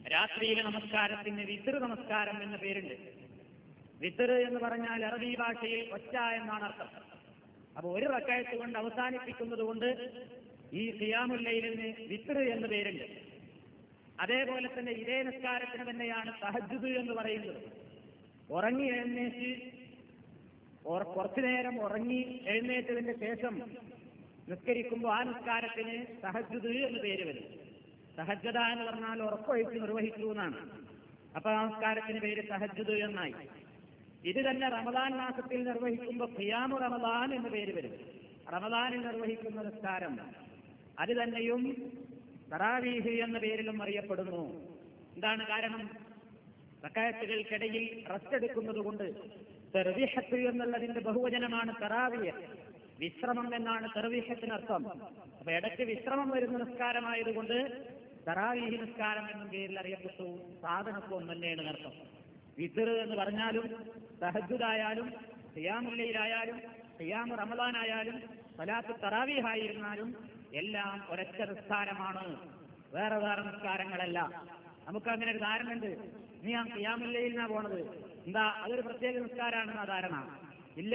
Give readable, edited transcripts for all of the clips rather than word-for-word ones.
രാത്രിയിലെ നമസ്കാരത്തിന് വിത്ർ നമസ്കാരം എന്ന പേരുണ്ട്. വിത്ർ എന്ന് പറഞ്ഞാൽ അറബി ഭാഷയിൽ ഒറ്റ എന്നാണ് അർത്ഥം. അപ്പൊ ഒരു റക്അത്ത് കൊണ്ട് അവസാനിപ്പിക്കുന്നത് കൊണ്ട് ഈ ഖിയാമുൽ ലൈലിന് വിത്ർ എന്ന് പേരുണ്ട്. അതേപോലെ തന്നെ ഇതേ നിസ്കാരത്തിന് തന്നെയാണ് തഹജ്ജുദ് എന്ന് പറയുന്നത്. ഉറങ്ങി എഴുന്നേറ്റ് കുറച്ചു നേരം ഉറങ്ങി എഴുന്നേറ്റതിന്റെ ശേഷം നിസ്കരിക്കുമ്പോൾ ആ നിസ്കാരത്തിന് തഹജ്ജുദ് എന്ന് പേര് വരും. തഹജ്ജദ എന്ന് പറഞ്ഞാൽ ഉറക്കൊഴിച്ച് നിർവഹിച്ചു എന്നാണ്. അപ്പൊ ആ നിസ്കാരത്തിന് പേര് തഹജ്ജുദ് എന്നായി. ഇത് തന്നെ റമദാൻ മാസത്തിൽ നിർവഹിക്കുമ്പോൾ ഖിയാമു റമദാൻ എന്ന് പേര് വരും. റമദാനിൽ നിർവഹിക്കുന്ന നിസ്കാരം അത് തന്നെയും തറാവീഹ് എന്ന പേരിലും അറിയപ്പെടുന്നു. എന്താണ് കാരണം? റക്അത്തുകൾക്കിടയിൽ റെസ്റ്റ് എടുക്കുന്നത് കൊണ്ട്. തർവീഹത്ത് എന്നുള്ളതിന്റെ ബഹുവചനമാണ് തറാവിയ, വിശ്രമം എന്നാണ് തർവീഹത്തിനർത്ഥം. അപ്പൊ ഇടയ്ക്ക് വിശ്രമം വരുന്ന നിസ്കാരമായതുകൊണ്ട് തറാവീഹ് നിസ്കാരം എന്ന പേരിൽ അറിയപ്പെട്ടു. സാധനത്വം തന്നെയാണ് അർത്ഥം. വിത്ർ എന്ന് പറഞ്ഞാലും തഹജ്ജുദായാലും ഖിയാമുൽ ലൈലായാലും ഖിയാമു റമദാനായാലും സലാത്ത് തറാവീഹ് ആയിരുന്നാലും എല്ലാം ഒരൊറ്റ നിസ്കാരമാണ്, വേറെ വേറെ നിസ്കാരങ്ങളല്ല. നമുക്ക് അങ്ങനെ ഒരു ധാരണയുണ്ട്. നീ ആ ഖിയാമുൽ ലൈലിനാ പോണത്, എന്താ അതൊരു പ്രത്യേക നിസ്കാരമാണെന്ന ധാരണ ഇല്ല.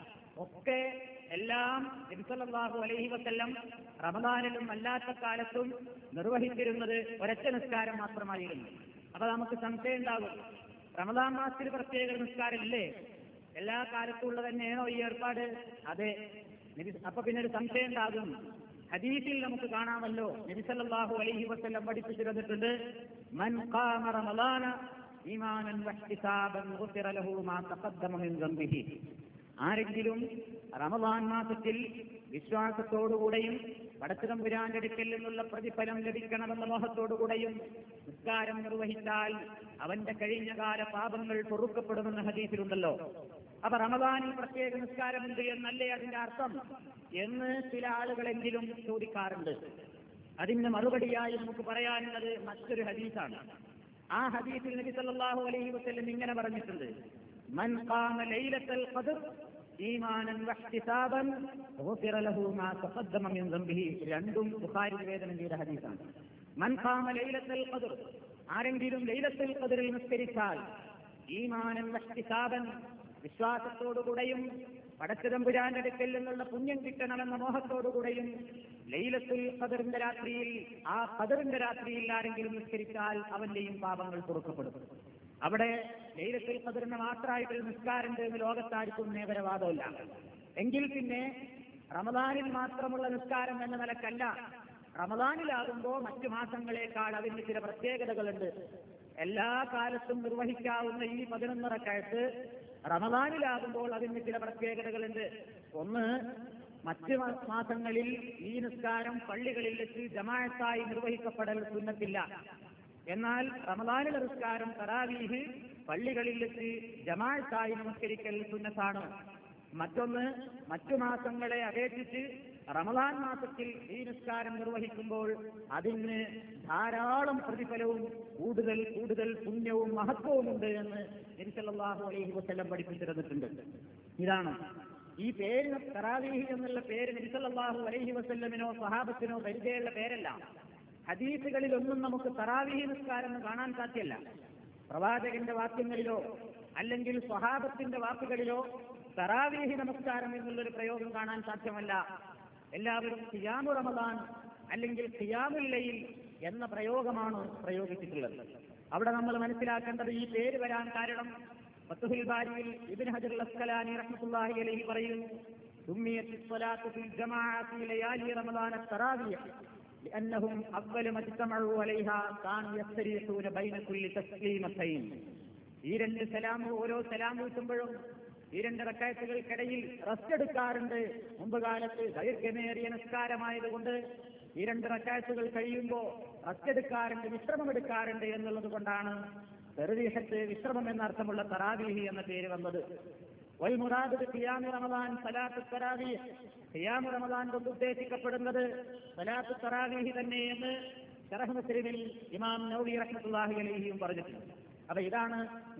ഒക്കെ എല്ലാം നബി സല്ലല്ലാഹു അലൈഹി വസല്ലം റമദാനിലും അല്ലാത്ത കാലത്തും നിർവഹിച്ചിരുന്നത് ഒരൊറ്റ നിസ്കാരം മാത്രമായിരുന്നു. അപ്പൊ നമുക്ക് സംശയം ഉണ്ടാകും, റമദാൻ മാസത്തിൽ പ്രത്യേക നിസ്കാരമില്ലേ? എല്ലാ കാലത്തും ഉള്ളത് തന്നെയാണോ ഈ ഏർപ്പാട്? അതെ. അപ്പൊ പിന്നെ ഒരു സംശയം ഉണ്ടാകും. ഹദീസിൽ നമുക്ക് കാണാമല്ലോ, നബി സല്ലല്ലാഹു അലൈഹി വസല്ലം പഠിപ്പിച്ചിരുന്നിട്ടുണ്ട്, മൻ ഖാമ റമദാന ഈമാനൻ വഹ്തിസാബൻ ഗുഫിറ ലഹു മാ തഖദ്ദമ മിൻ ദംബിഹി. ആരെങ്കിലും റമദാൻ മാസത്തിൽ വിശ്വാസത്തോടുകൂടെയും പടച്ചതമ്പുരാന്റെ അടുക്കൽ നിന്നുള്ള പ്രതിഫലം ലഭിക്കണമെന്ന മോഹത്തോടുകൂടെയും നിസ്കാരം നിർവഹിച്ചാൽ അവന്റെ കഴിഞ്ഞകാല പാപങ്ങൾ പൊറുക്കപ്പെടുമെന്ന ഹദീസിലുണ്ടല്ലോ. അപ്പൊ റമദാനിൽ പ്രത്യേക നിസ്കാരമുണ്ട് എന്നല്ലേ അതിന്റെ അർത്ഥം എന്ന് ചില ആളുകളെങ്കിലും ചോദിക്കാറുണ്ട്. അതിന് മറുപടിയായി നമുക്ക് പറയാനുള്ളത് മറ്റൊരു ഹദീസാണ്. ആ ഹദീസിൽ നബി സല്ലല്ലാഹു അലൈഹി വസല്ലം ഇങ്ങനെ പറഞ്ഞിട്ടുണ്ട്, മൻ ഖാമ ലൈലത്തുൽ ഖദ്ർ ഈമാനൻ വഹ്തിസാബൻ ഗുഫിറ ലഹു മാ തഖദ്ദമ മിൻ ദംബിഹി. രണ്ടും ബുഖാരി നിവേദനം ചെയ്ത ഹദീസാണ്. മൻ ഖാമ ലൈലത്തുൽ ഖദ്ർ, ആരെങ്കിലും ലൈലത്തുൽ ഖദ്റിൽ നിസ്കരിച്ചാൽ, ഈമാനൻ വഹ്തിസാബൻ, വിശ്വാസത്തോടുകൂടെയും പടച്ചതമ്പുരാന്റെ അടുക്കൽ നിന്നുള്ള പുണ്യം കിട്ടണമെന്ന മോഹത്തോടുകൂടെയും ലൈലത്തുൽ ഖദ്റിന്റെ രാത്രിയിൽ, ആ ഖദ്റിന്റെ രാത്രിയിൽ ആരെങ്കിലും നിസ്കരിച്ചാൽ അവന്റെയും പാപങ്ങൾ പൊറുക്കപ്പെടും. അവിടെ ലൈലത്തുൽ ഖദ്റിന് മാത്രമായിട്ടൊരു നിസ്കാരമുണ്ട് എന്ന് ലോകത്താർക്കും നേപരവാദമില്ല. എങ്കിൽ പിന്നെ റമദാനിൽ മാത്രമുള്ള നിസ്കാരം എന്ന നിലക്കല്ല. റമദാനിലാകുമ്പോൾ മറ്റു മാസങ്ങളെക്കാൾ അതിന് ചില പ്രത്യേകതകളുണ്ട്. എല്ലാ കാലത്തും നിർവഹിക്കാവുന്ന ഈ 11 റക്അത്ത് റമദാനിലാകുമ്പോൾ അതിന് ചില പ്രത്യേകതകളുണ്ട്. ഒന്ന്, മറ്റ് മാസങ്ങളിൽ ഈ നിസ്കാരം പള്ളികളിൽ വെച്ച് ജമാഅത്തായി നിർവഹിക്കപ്പെടൽ സുന്നത്തില്ല. എന്നാൽ റമദാനിലെ നിസ്കാരം തറാവീഹ് പള്ളികളിൽ വെച്ച് ജമാഅത്തായി നമസ്കരിക്കൽ സുന്നത്താണ്. മറ്റൊന്ന്, മറ്റു മാസങ്ങളെ അപേക്ഷിച്ച് റമദാൻ മാസത്തിൽ ഈ നിസ്കാരം നിർവഹിക്കുമ്പോൾ അതിന് ധാരാളം പ്രതിഫലവും കൂടുതൽ പുണ്യവും മഹത്വവുമുണ്ട് എന്ന് നബി സല്ലല്ലാഹു അലൈഹി വസല്ലം പഠിപ്പിച്ചിരുന്നിട്ടുണ്ട്. ഇതാണ് ഈ പേര്. തറാവീഹ് എന്നുള്ള പേര് നബി സല്ലല്ലാഹു അലൈഹി വസല്ലമിനോ സ്വഹാബത്തിനോ പരിചയമുള്ള പേരല്ല. ഹദീസുകളിലൊന്നും നമുക്ക് തറാവീഹ് നിസ്കാരം കാണാൻ സാധ്യമല്ല. പ്രവാചകന്റെ വാക്യങ്ങളിലോ അല്ലെങ്കിൽ സ്വഹാബത്തിന്റെ വാക്കുകളിലോ തറാവീഹ് നമസ്കാരം എന്നുള്ളൊരു പ്രയോഗം കാണാൻ സാധ്യമല്ല. എല്ലാവരും ഖിയാമു റമദാൻ അല്ലെങ്കിൽ ഖിയാമുൽ ലൈൽ എന്ന പ്രയോഗമാണ് പ്രയോഗിച്ചിട്ടുള്ളത്. അവിടെ നമ്മൾ മനസ്സിലാക്കേണ്ടത് ഈ പേര് വരാൻ കാരണം ഫത്ഹുൽ ബാരിയിൽ ഇബ്നു ഹജർ അൽ-അസ്ഖലാനി റഹ്മത്തുള്ളാഹി അലൈഹി പറയുന്നു, സുമ്മിയത്തിസ് സ്വലാത്തു ഫിൽ ജമാഅത്തി ലയാലി റമദാന തറാവീഹ് لأنهم أول ما اجتمعوا عليها كانوا يستريحون بين كل تسليمتين. ഈ രണ്ട് സലാം, ഓരോ സലാം വീട്ടുമ്പോഴും ഈ 2 റക്അത്തുകൾക്കിടയിൽ റെസ്റ്റ് എടുക്കാറുണ്ട്. മുമ്പ് കാലത്ത് ദൈർഘ്യമേറിയ നിസ്കാരമായതുകൊണ്ട് ഈ 2 റക്അത്തുകൾ കഴിയുമ്പോൾ റെസ്റ്റ് എടുക്കാറുണ്ട്, വിശ്രമമെടുക്കാറുണ്ട് എന്നുള്ളത് കൊണ്ടാണ് തർവീഹത്ത്, വിശ്രമം എന്നർത്ഥമുള്ള തറാവീഹ് എന്ന പേര് വന്നത്. വൽ മുറാദു ഖിയാമു റമദാൻ സലാത്തു തറാവീഹ്, ഖിയാമു റമദാൻ കൊണ്ട് ഉദ്ദേശിക്കപ്പെടുന്നത് സലാത്തു തറാവീഹ് തന്നെ എന്ന് ശറഹ് മുസ്ലിമിൽ ഇമാം നവവി റഹ്മത്തുള്ളാഹി അലൈഹിയും പറഞ്ഞിട്ടുണ്ട്. അപ്പൊ ഇതാണ്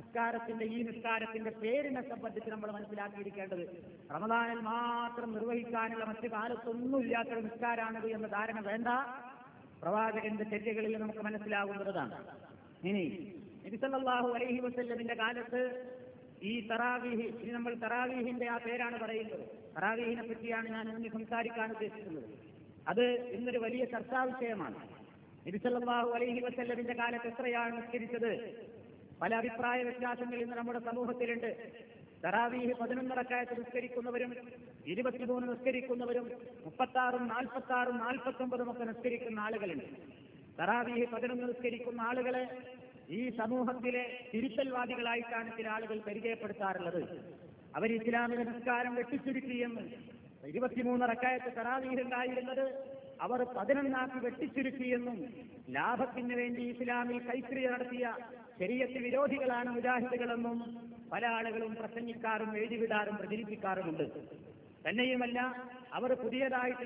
ഈ നിസ്കാരത്തിന്റെ പേരിനെ സംബന്ധിച്ച് നമ്മൾ മനസ്സിലാക്കിയിരിക്കേണ്ടത്. റമദാനിൽ മാത്രം നിർവഹിക്കാനുള്ള മറ്റു കാലത്തൊന്നുമില്ലാത്തൊരു നിസ്കാരാണിത് എന്ന ധാരണ വേണ്ട. പ്രവാചകന്റെ ചര്യകളിൽ നമുക്ക് മനസ്സിലാകുന്നതാണ്. ഇനി നബി സല്ലല്ലാഹു അലൈഹി വസല്ലമിന്റെ കാലത്ത് ഈ തറാവീഹ്, ഇനി നമ്മൾ തറാവീഹിന്റെ ആ പേരാണ് പറയുന്നത്. തറാവീഹിനെ പറ്റിയാണ് ഞാൻ ഇന്ന് സംസാരിക്കാൻ ഉദ്ദേശിക്കുന്നത്. അത് ഇന്നൊരു വലിയ ചർച്ചാ വിഷയമാണ്. നബി സല്ലല്ലാഹു അലൈഹി വസല്ലമിന്റെ കാലത്ത് എത്രയാണ് നിസ്കരിച്ചത്? പല അഭിപ്രായ വ്യത്യാസങ്ങൾ ഇന്ന് നമ്മുടെ സമൂഹത്തിലുണ്ട്. തറാവീഹ് 11 റക്അത്ത് നിസ്കരിക്കുന്നവരും 23 നിസ്കരിക്കുന്നവരും 36, 46, 49 ഒക്കെ നിസ്കരിക്കുന്ന ആളുകളുണ്ട്. തറാവീഹ് 11 നിസ്കരിക്കുന്ന ആളുകളെ ഈ സമൂഹത്തിലെ തിരുത്തൽവാദികളായിട്ടാണ് ചില ആളുകൾ പരിചയപ്പെടുത്താറുള്ളത്. അവർ ഇസ്ലാമിക നിസ്കാരം വെട്ടിച്ചുരുക്കിയെന്ന്, 23 റക്അത്ത് തറാവീഹ് ഉണ്ടായിരുന്നത് അവർ 11 വെട്ടിച്ചുരുക്കിയെന്നും, ലാഭത്തിന് വേണ്ടി ഇസ്ലാമിൽ കൈക്രിയ നടത്തിയ ശരീഅത്ത് വിരോധികളാണ് മുജാഹിദുകളെന്നും പല ആളുകളും പ്രസംഗിക്കാറും എഴുതിവിടാറും പ്രചരിപ്പിക്കാറുമുണ്ട്. തന്നെയുമല്ല, അവർ പുതിയതായിട്ട്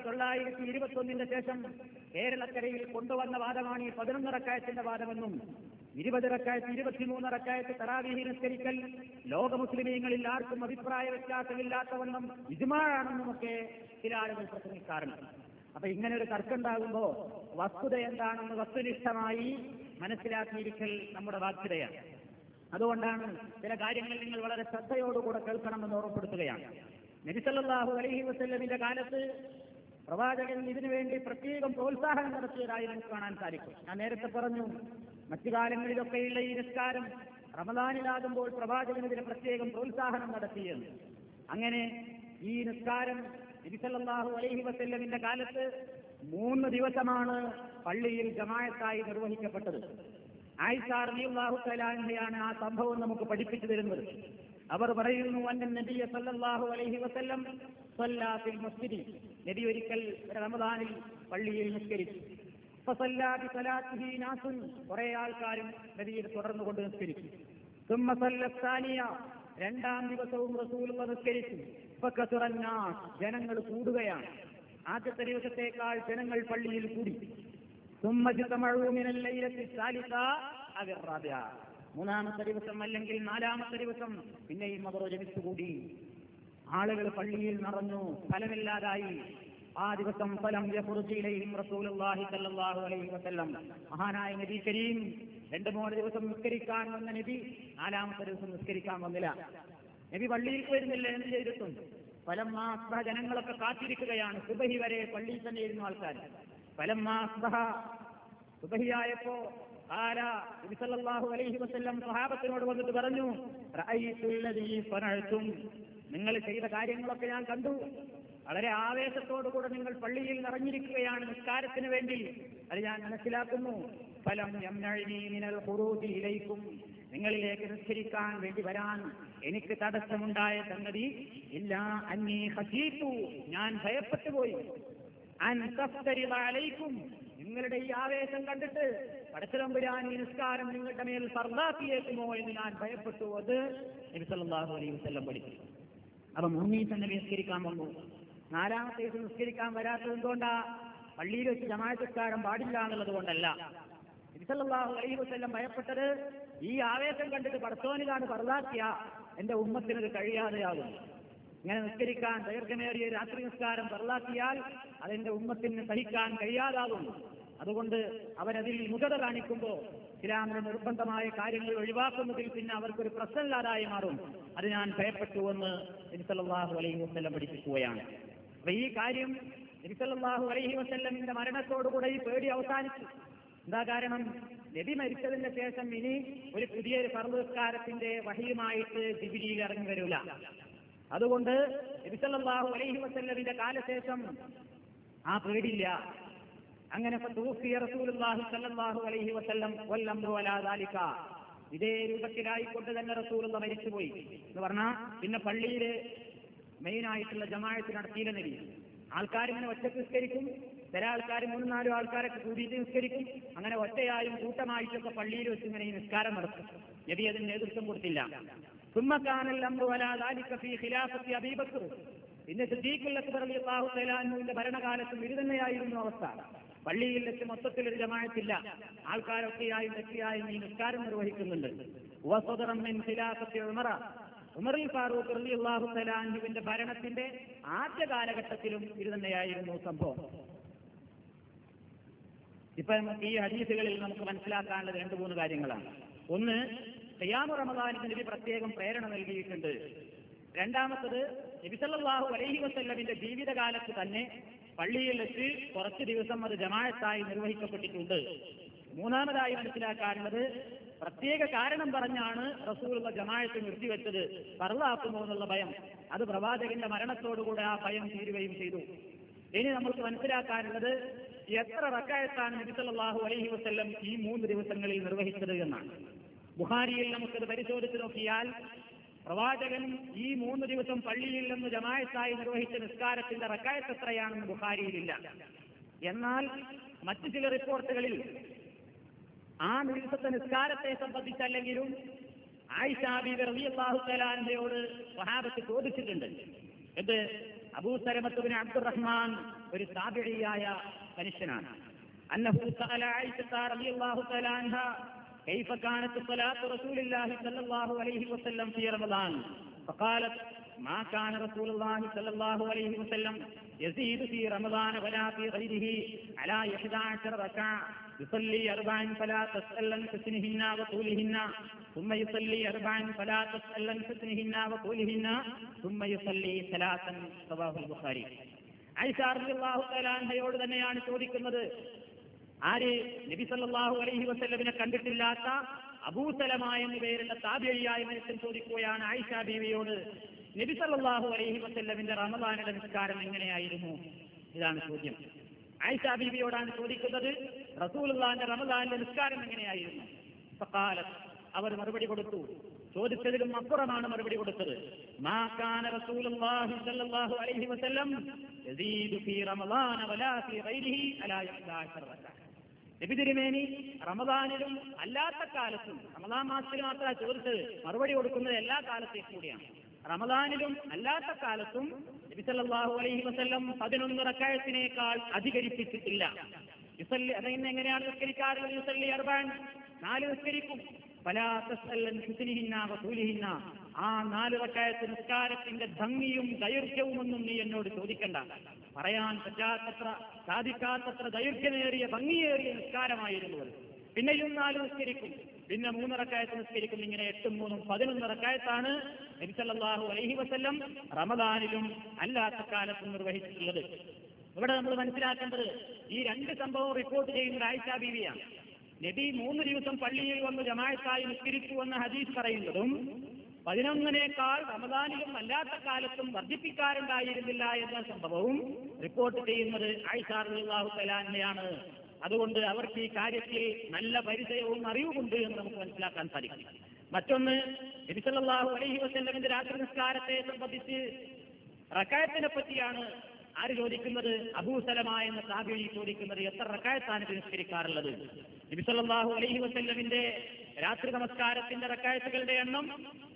921 ശേഷം കേരളക്കരയിൽ കൊണ്ടുവന്ന വാദമാണ് ഈ 11 റക്അത്തിന്റെ വാദമെന്നും 20 റക്അത്ത് 23 റക്അത്ത് തറാവീഹ് നിസ്കരിക്കൽ ലോക മുസ്ലിമീങ്ങളിൽ ആർക്കും അഭിപ്രായ വ്യത്യാസമില്ലാത്തവണ്ണം ഇജ്മാഅാണെന്നുമൊക്കെ ചില ആളുകൾ പ്രസംഗിക്കാറുണ്ട്. അപ്പൊ ഇങ്ങനെ ഒരു തർക്കമുണ്ടാകുമ്പോൾ വസ്തുത എന്താണെന്ന് വസ്തുനിഷ്ഠമായി മനസ്സിലാക്കിയിരിക്കൽ നമ്മുടെ ബാധ്യതയാണ്. അതുകൊണ്ടാണ് ചില കാര്യങ്ങൾ നിങ്ങൾ വളരെ ശ്രദ്ധയോടുകൂടെ കേൾക്കണമെന്ന് ഓർമ്മപ്പെടുത്തുകയാണ്. നബി സല്ലല്ലാഹു അലൈഹി വസല്ലമിന്റെ കാലത്ത് പ്രവാചകൻ ഇതിനുവേണ്ടി പ്രത്യേകം പ്രോത്സാഹനം നടത്തിയതായി നമുക്ക് കാണാൻ സാധിക്കും. ഞാൻ നേരത്തെ പറഞ്ഞു, മറ്റു കാലങ്ങളിലൊക്കെയുള്ള ഈ നിസ്കാരം റമദാനിലാകുമ്പോൾ പ്രവാചകൻ ഇതിന് പ്രത്യേകം പ്രോത്സാഹനം നടത്തിയെന്ന്. അങ്ങനെ ഈ നിസ്കാരം നബി സല്ലല്ലാഹു അലൈഹി വസല്ലമിന്റെ കാലത്ത് 3 ദിവസമാണ് പള്ളിയിൽ ജമാഅത്തായി നിർവഹിക്കപ്പെട്ടത്. ആയിഷ റളിയല്ലാഹു തആല അൻഹയാണ് ആ സംഭവം നമുക്ക് പഠിപ്പിച്ചു തരുന്നത്. അവർ പറയുന്നു, അന്ന നബിയ സല്ലല്ലാഹു അലൈഹി വസല്ലം സ്വല്ലാ ഫിൽ മസ്ജിദി, നബി ഒരിക്കൽ റമദാനിൽ പള്ളിയിൽ നിസ്കരിച്ചു. ഫസല്ലാ ബിസലാത്തിഹി നാസുൻ, കുറേ ആൾക്കാരും നബിയെ തുടർന്നുകൊണ്ട് നിസ്കരിച്ചു. സുമ്മ സല്ല സാനിയ, 2ാം ദിവസവും റസൂലുള്ളാഹി നിസ്കരിച്ചു. ഫകസറ നാസ്, ജനങ്ങൾ കൂടുകയാണ്. ആദ്യത്തെ ദിവസത്തേക്കാൾ ജനങ്ങൾ പള്ളിയിൽ കൂടി. സുമ്മ ജതമഉ മിനൽ ലൈലത്തി സാലിസ അവ റബിഅ, 3ാമത്തെ ദിവസം അല്ലെങ്കിൽ 4ാമത്തെ ദിവസം പിന്നെയും അവർ ഒരുമിച്ചുകൂടി. ആളുകൾ പള്ളിയിൽ നിറഞ്ഞു, ഫലമില്ലാതായി. ആ ദിവസം ഫലം യഖ്റുജു ഇലൈഹിം റസൂലുള്ളാഹി സ്വല്ലല്ലാഹു അലൈഹി വസല്ലം, മഹാനായ നബി കരീം 2-3 ദിവസം നിസ്കരിക്കാൻ വന്ന നബി 4ാമത്തെ ദിവസം നിസ്കരിക്കാൻ വന്നില്ല. നബി പള്ളിയിൽ വരുന്നില്ല. എന്ന് ചെയ്തിട്ടും ഫലമ്മാ അസ്ബഹ, ജനങ്ങളൊക്കെ കാത്തിരിക്കുകയാണ്. സുബഹി വരെ പള്ളിയിൽ തന്നെ ഇരുന്നു ആൾക്കാർ. ഫലമ്മാ അസ്ബഹ, സുബഹിയായപ്പോ നബി സല്ലല്ലാഹു അലൈഹി വസല്ലം സ്വഹാബത്തിനോട് വന്നിട്ട് പറഞ്ഞു, റഅയ്തുല്ലദീ ഫനഅതും, നിങ്ങൾ ചെയ്ത കാര്യങ്ങളൊക്കെ ഞാൻ കണ്ടു. വളരെ ആവേശത്തോടുകൂടെ നിങ്ങൾ പള്ളിയിൽ നിറഞ്ഞിരിക്കുകയാണ് നിസ്കാരത്തിന് വേണ്ടി, അത് ഞാൻ മനസ്സിലാക്കുന്നു. ഫലം യംനഇനി മിനൽ ഖുറൂജി ഇലൈക്കും, നിങ്ങളിലേക്ക് നിസ്കരിക്കാൻ വേണ്ടി വരാൻ എനിക്ക് തടസ്സമുണ്ടായ സംഗതി ഇല്ലാ അന്നീ ഖശീതു, ഞാൻ ഭയപ്പെട്ടു പോയി. അൻ തഫ്തരിദ അലൈക്കും, നിങ്ങളുടെ ഈ ആവേശം കണ്ടിട്ട് പടച്ചതമ്പുരാൻ ഈ നിസ്കാരം നിങ്ങളുടെ മേൽ ഫർദാക്കിയേക്കുമോ എന്ന് ഞാൻ ഭയപ്പെട്ടു. അത് നബി സല്ലല്ലാഹു അലൈഹി വസല്ലം പഠിച്ചു. അപ്പൊ 3 ദിവസം നബി നിസ്കരിക്കാൻ വന്നു. 4ാമത്തെ ദിവസം നിസ്കരിക്കാൻ വരാത്തത് എന്തുകൊണ്ടാ? പള്ളിയിൽ വെച്ച് ജമാഅത്ത് നിസ്കാരം പാടില്ല എന്നുള്ളത് കൊണ്ടല്ല. നബി സല്ലല്ലാഹു അലൈഹി വസല്ലം ഭയപ്പെട്ടത് ഈ ആവേശം കണ്ടിട്ട് പടച്ചോനിലാണ് ഫർദാക്കിയ എന്റെ ഉമ്മത്തിനത് കഴിയാതെയാകും. ഇങ്ങനെ നിസ്കരിക്കാൻ ദൈർഘ്യമേറിയ രാത്രി നിസ്കാരം ഫർദാക്കിയാൽ അതെന്റെ ഉമ്മത്തിന് സഹിക്കാൻ കഴിയാതാകും. അതുകൊണ്ട് അവരതിൽ മുഖത കാണിക്കുമ്പോൾ ഇസ്ലാമിന് നിർബന്ധമായ കാര്യങ്ങൾ ഒഴിവാക്കുന്നതിൽ പിന്നെ അവർക്കൊരു പ്രശ്നമില്ലാതായി മാറും. അത് ഞാൻ ഭയപ്പെട്ടുവെന്ന് നബി സല്ലല്ലാഹു അലൈഹി വസല്ലം പഠിപ്പിക്കുകയാണ്. അപ്പൊ ഈ കാര്യം നബി സല്ലല്ലാഹു അലൈഹി വസല്ലമിന്റെ മരണത്തോടുകൂടെ ഈ പേടി അവസാനിച്ചു. എന്താ കാരണം? നബി മരിച്ചതിന് ശേഷം ഇനി ഒരു പുതിയൊരു ഫർദ് നിസ്കാരത്തിന്റെ വഹിയുമായിട്ട് ജിബ്രീൽ ഇറങ്ങി വരില്ല. അതുകൊണ്ട് നബി സല്ലല്ലാഹു അലൈഹി വസല്ലമിന്റെ കാലശേഷം ആ പേടിയില്ല. അങ്ങനെ ഫതൂഫിയ റസൂലുള്ളാഹി സ്വല്ലല്ലാഹു അലൈഹി വസല്ലം വല്ലംറു അലാ ദാലിക, ഇതേ രൂപത്തിലായിക്കൊണ്ട് തന്നെ റസൂലുള്ള മരിച്ചുപോയി എന്ന് പറഞ്ഞാൽ പിന്നെ പള്ളിയിൽ മെയിനായിട്ടുള്ള ജമാഅത്ത് നടത്തിയില്ല നബി. ആൾക്കാരിങ്ങനെ ഒറ്റക്ക് നിസ്കരിക്കും, ചില ആൾക്കാർ 3-4 ആൾക്കാരൊക്കെ കൂടിയിട്ട് നിസ്കരിക്കും. അങ്ങനെ ഒറ്റയായും കൂട്ടമായിട്ടൊക്കെ പള്ളിയിൽ വെച്ച് ഇങ്ങനെ ഈ നിസ്കാരം നടത്തും. നബി അതിന് നേതൃത്വം കൊടുത്തില്ല. ثم كان الأمر على ذلك في خلافة أبي بكر, പിന്നെ സിദ്ദീഖുൽ അക്ബർ റളിയല്ലാഹു തആല അൻഹുവിന്റെ ഭരണകാലത്തും ഇത് തന്നെയായിരുന്നു അവസ്ഥ. പള്ളിയിൽ വെച്ച് മൊത്തത്തിലൊരു ജമാഅത്തില്ല, ആൾക്കാരൊക്കെയായും വ്യക്തിയായും ഈ നിസ്കാരം നിർവഹിക്കുന്നുണ്ട്. വസദറൻ മിൻ ഖിലാഫത്തി ഉമർ, ഉമർ ഫാറൂഖ് റളിയല്ലാഹു തആല അൻഹുവിന്റെ ഭരണത്തിന്റെ ആദ്യ കാലഘട്ടത്തിലും ഇത് തന്നെയായിരുന്നു സംഭവം. ഇപ്പൊ നമുക്ക് ഈ ഹദീസുകളിൽ നമുക്ക് മനസ്സിലാക്കാനുള്ളത് 2-3 കാര്യങ്ങളാണ്. ഒന്ന്, ഖിയാമു റമദാനിന് നബി പ്രത്യേകം പ്രേരണ നൽകിയിട്ടുണ്ട്. രണ്ടാമത്തത്, നബി സല്ലല്ലാഹു അലൈഹി വസല്ലമിന്റെ ജീവിതകാലത്ത് തന്നെ പള്ളിയിൽ വെച്ച് കുറച്ച് ദിവസം അത് ജമാഅത്തായി നിർവഹിക്കപ്പെട്ടിട്ടുണ്ട്. മൂന്നാമതായി മനസ്സിലാക്കാനുള്ളത്, പ്രത്യേക കാരണം പറഞ്ഞാണ് റസൂലുള്ള ജമാഅത്ത് നിർത്തിവെച്ചത്, ഫർളാക്കുമോ എന്നുള്ള ഭയം. അത് പ്രവാചകന്റെ മരണത്തോടുകൂടെ ആ ഭയം തീരുകയും ചെയ്തു. ഇനി നമുക്ക് മനസ്സിലാക്കാനുള്ളത്, എത്ര റക്അത്താണ് നബി സല്ലല്ലാഹു അലൈഹി വസല്ലം ഈ 3 ദിവസങ്ങളിൽ നിർവഹിച്ചത് എന്നാണ്. ബുഖാരിയിൽ നമുക്കത് പരിശോധിച്ച് നോക്കിയാൽ പ്രവാചകൻ ഈ 3 ദിവസം പള്ളിയിൽ നിന്ന് ജമാഅത്തായി നിർവഹിച്ച നിസ്കാരത്തിന്റെ റക്അത്ത് എത്രയാണെന്ന് ബുഖാരിയിലില്ല. എന്നാൽ മറ്റു ചില റിപ്പോർട്ടുകളിൽ ആ ദിവസത്തെ നിസ്കാരത്തെ സംബന്ധിച്ചല്ലെങ്കിലും ആയിഷ ബീവി റളിയല്ലാഹു തആല അൻഹയോട് സ്വഹാബത്ത് ചോദിച്ചിട്ടുണ്ട്. ഇത് അബൂ സലമത്ത് ഇബ്നു അബ്ദുറഹ്മാൻ ഒരു താബിഈയായ മനുഷ്യനാണ്. അന്നഹു സഅല ആയിഷ റളിയല്ലാഹു തആല അൻഹ كيف كانت صلاة رسول الله صلى الله عليه وسلم في رمضان فقالت ما كان رسول الله صلى الله عليه وسلم يزيد في رمضان ولا في غيره على 11 ركعة يصلي 4 فلا تسأل عن حسنهن وطولهن ثم يصلي 4 فلا تسأل عن حسنهن وطولهن ثم يصلي 3 رواه البخاري. ആയിഷ റളിയല്ലാഹു തആല അൻഹയോട് തന്നെയാണ് ചോദിക്കുന്നത്. ആര്? നബി സല്ലല്ലാഹു അലൈഹി വസല്ലമിനെ കണ്ടിട്ടില്ലാത്ത അബൂ സലമ എന്ന പേരുള്ള താബിഈയായ മനുഷ്യൻ ചോദിക്കുകയാണ് ആയിഷ ബീവിയോട്, നബി സല്ലല്ലാഹു അലൈഹി വസല്ലമിന്റെ റമദാനിലെ നിസ്കാരം എങ്ങനെയായിരുന്നു? ഇതാണ് ചോദ്യം. ആയിഷ ബീവിയോടാണ് ചോദിക്കുന്നത്, റസൂലുള്ളാഹിന്റെ റമദാനിലെ നിസ്കാരം എങ്ങനെയായിരുന്നു? ഫഖാലത്ത്, അവർ മറുപടി കൊടുത്തു, ചോദിച്ചതിലും അപ്പുറമാണ് മറുപടി കൊടുത്തത്. മാ കാന റസൂലുള്ളാഹി സ്വല്ലല്ലാഹു അലൈഹി വസല്ലം യസീദു ഫീ റമളാന വലാ ഫീ ഗൈരിഹി അലാ 11 റക്അ. നബി തിരുമേനി റമദാനിലും അല്ലാത്ത കാലത്തും, റമദാൻ മാസത്തിൽ മാത്രമാണ് ചോദിച്ചത്, മറുപടി കൊടുക്കുന്നത് എല്ലാ കാലത്തേക്കും കൂടിയാണ്. റമദാനിലും അല്ലാത്ത കാലത്തും നബി സല്ലല്ലാഹു അലൈഹി വസല്ലം 11 റക്അത്തിനേക്കാൾ അധികരിപ്പിച്ചിട്ടില്ല. യുസല്ലി, അതിന് എങ്ങനെയാണ് നിസ്കരിക്കാറുള്ളത്? യുസല്ലി 4 നിസ്കരിക്കും. ഫലാ തസ്അൽ അൻ ഹുസ്നിഹിന്ന വതൂലിഹിന്ന, ആ 4 റക്അത്ത് നിസ്കാരത്തിന്റെ ഭംഗിയും ദൈർഘ്യവുമൊന്നും നീ എന്നോട് ചോദിക്കണ്ട. പറയാൻ പറ്റാത്തത്ര, സാധിക്കാത്തത്ര ദൈർഘ്യമേറിയ ഭംഗിയേറിയ നിസ്കാരമായിരുന്നു അത്. പിന്നെയും 4 നിസ്കരിക്കും, പിന്നെ 3 റക്അത്ത് നിസ്കരിക്കും. ഇങ്ങനെ 8ഉം 3ഉം 11 റക്അത്താണ് നബി സല്ലല്ലാഹു അലൈഹി വസല്ലം റമദാനിലും അല്ലാത്ത കാലത്തും നിർവഹിച്ചിട്ടുള്ളത്. ഇവിടെ നമ്മൾ മനസ്സിലാക്കേണ്ടത്, ഈ 2 സംഭവം റിപ്പോർട്ട് ചെയ്യുന്നത് ആയിഷ ബീവിയാണ്. നബി 3 ദിവസം പള്ളിയിൽ വന്ന് ജമാഅത്തായി നിസ്കരിച്ചു എന്ന ഹദീസ് പറയുന്നതും 11നേക്കാൾ റമദാനിലും അല്ലാത്ത കാലത്തും വർദ്ധിപ്പിക്കാറുണ്ടായിരുന്നില്ല എന്ന സംഭവവും റിപ്പോർട്ട് ചെയ്യുന്നത് ആയിഷ റളിയല്ലാഹു തആല അൻഹയാണ്. അതുകൊണ്ട് അവർക്ക് ഈ കാര്യത്തിൽ നല്ല പരിചയവും അറിവുമുണ്ട് എന്ന് നമുക്ക് മനസ്സിലാക്കാൻ സാധിക്കും. മറ്റൊന്ന്, നബി സല്ലല്ലാഹു അലൈഹി വസല്ലമിന്റെ രാത്രി നിസ്കാരത്തെ സംബന്ധിച്ച് റക്അത്തിനെ പറ്റിയാണ് ആര് ചോദിക്കുന്നത്? അബൂ സലമ എന്ന താബിഈ ചോദിക്കുന്നത്, എത്ര റക്അത്താണ് നിസ്കരിക്കാറുള്ളത്? നബി സല്ലല്ലാഹു അലൈഹി വസല്ലമിന്റെ രാത്രി നമസ്കാരത്തിന്റെ റക്അത്തുകളുടെ എണ്ണം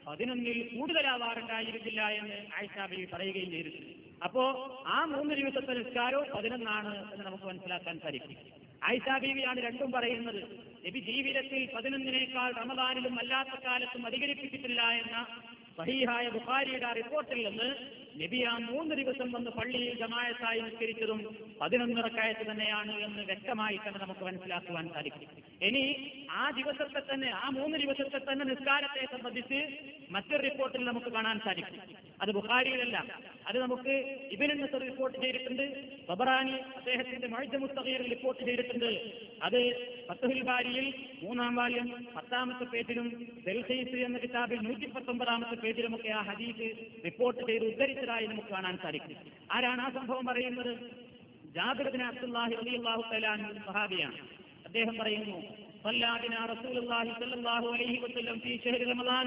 11ൽ കൂടുതലാവാറുണ്ടായിരുന്നില്ല എന്ന് ആയിഷ ബീവി പറയുകയും ചെയ്തിട്ടുണ്ട്. അപ്പോ ആ 3 ദിവസത്തെ നിസ്കാരവും 11 എന്ന് നമുക്ക് മനസ്സിലാക്കാൻ സാധിക്കും. ആയിഷ ബീവിയാണ് രണ്ടും പറയുന്നത്. നബി ജീവിതത്തിൽ 11നേക്കാൾ റമദാനിലും അല്ലാത്ത കാലത്തും അധികരിപ്പിച്ചിട്ടില്ല എന്ന സഹീഹായ ബുഖാരിയുടെ റിപ്പോർട്ടിൽ നിന്ന് നബി ആ 3 ദിവസം വന്ന് പള്ളിയിൽ ജമാഅത്തായി നിസ്കരിച്ചതും 11 റക്അത്ത് തന്നെയാണ് എന്ന് വ്യക്തമായി തന്നെ നമുക്ക് മനസ്സിലാക്കുവാൻ സാധിക്കും. ഇനി ആ ദിവസത്തെ തന്നെ, ആ 3 ദിവസത്തെ തന്നെ നിസ്കാരത്തെ സംബന്ധിച്ച് മറ്റൊരു റിപ്പോർട്ടിൽ നമുക്ക് കാണാൻ സാധിക്കും. അത് ബുഖാരിയിലല്ല, അത് നമുക്ക് ഇബ്നു നസർ റിപ്പോർട്ട് ചെയ്തിട്ടുണ്ട്. തബറാനി അദ്ദേഹത്തിന്റെ മുഅ്ജമുസ് സഗീറിൽ റിപ്പോർട്ട് ചെയ്തിട്ടുണ്ട്. അത് ഫത്ഹുൽ ബാരിയിൽ 3-ാം വാല്യം 10-ാമത്തെ പേജിലും ദൽഖീസ് എന്ന കിതാബിൽ 119-ാമത്തെ പേജിലുമൊക്കെ ആ ഹദീസ് റിപ്പോർട്ട് ചെയ്ത് ഉദ്ധരിച്ചതായി നമുക്ക് കാണാൻ സാധിക്കും. ആരാണ് ആ സംഭവം പറയുന്നത്? ജാബിർ ഇബ്നു അബ്ദുല്ലാഹി റളിയല്ലാഹു തആല അൻഹു സ്വഹാബിയാണ്. അദ്ദേഹം പറയുന്നു, صلى بنا رسول الله صلى الله عليه وسلم في شهر رمضان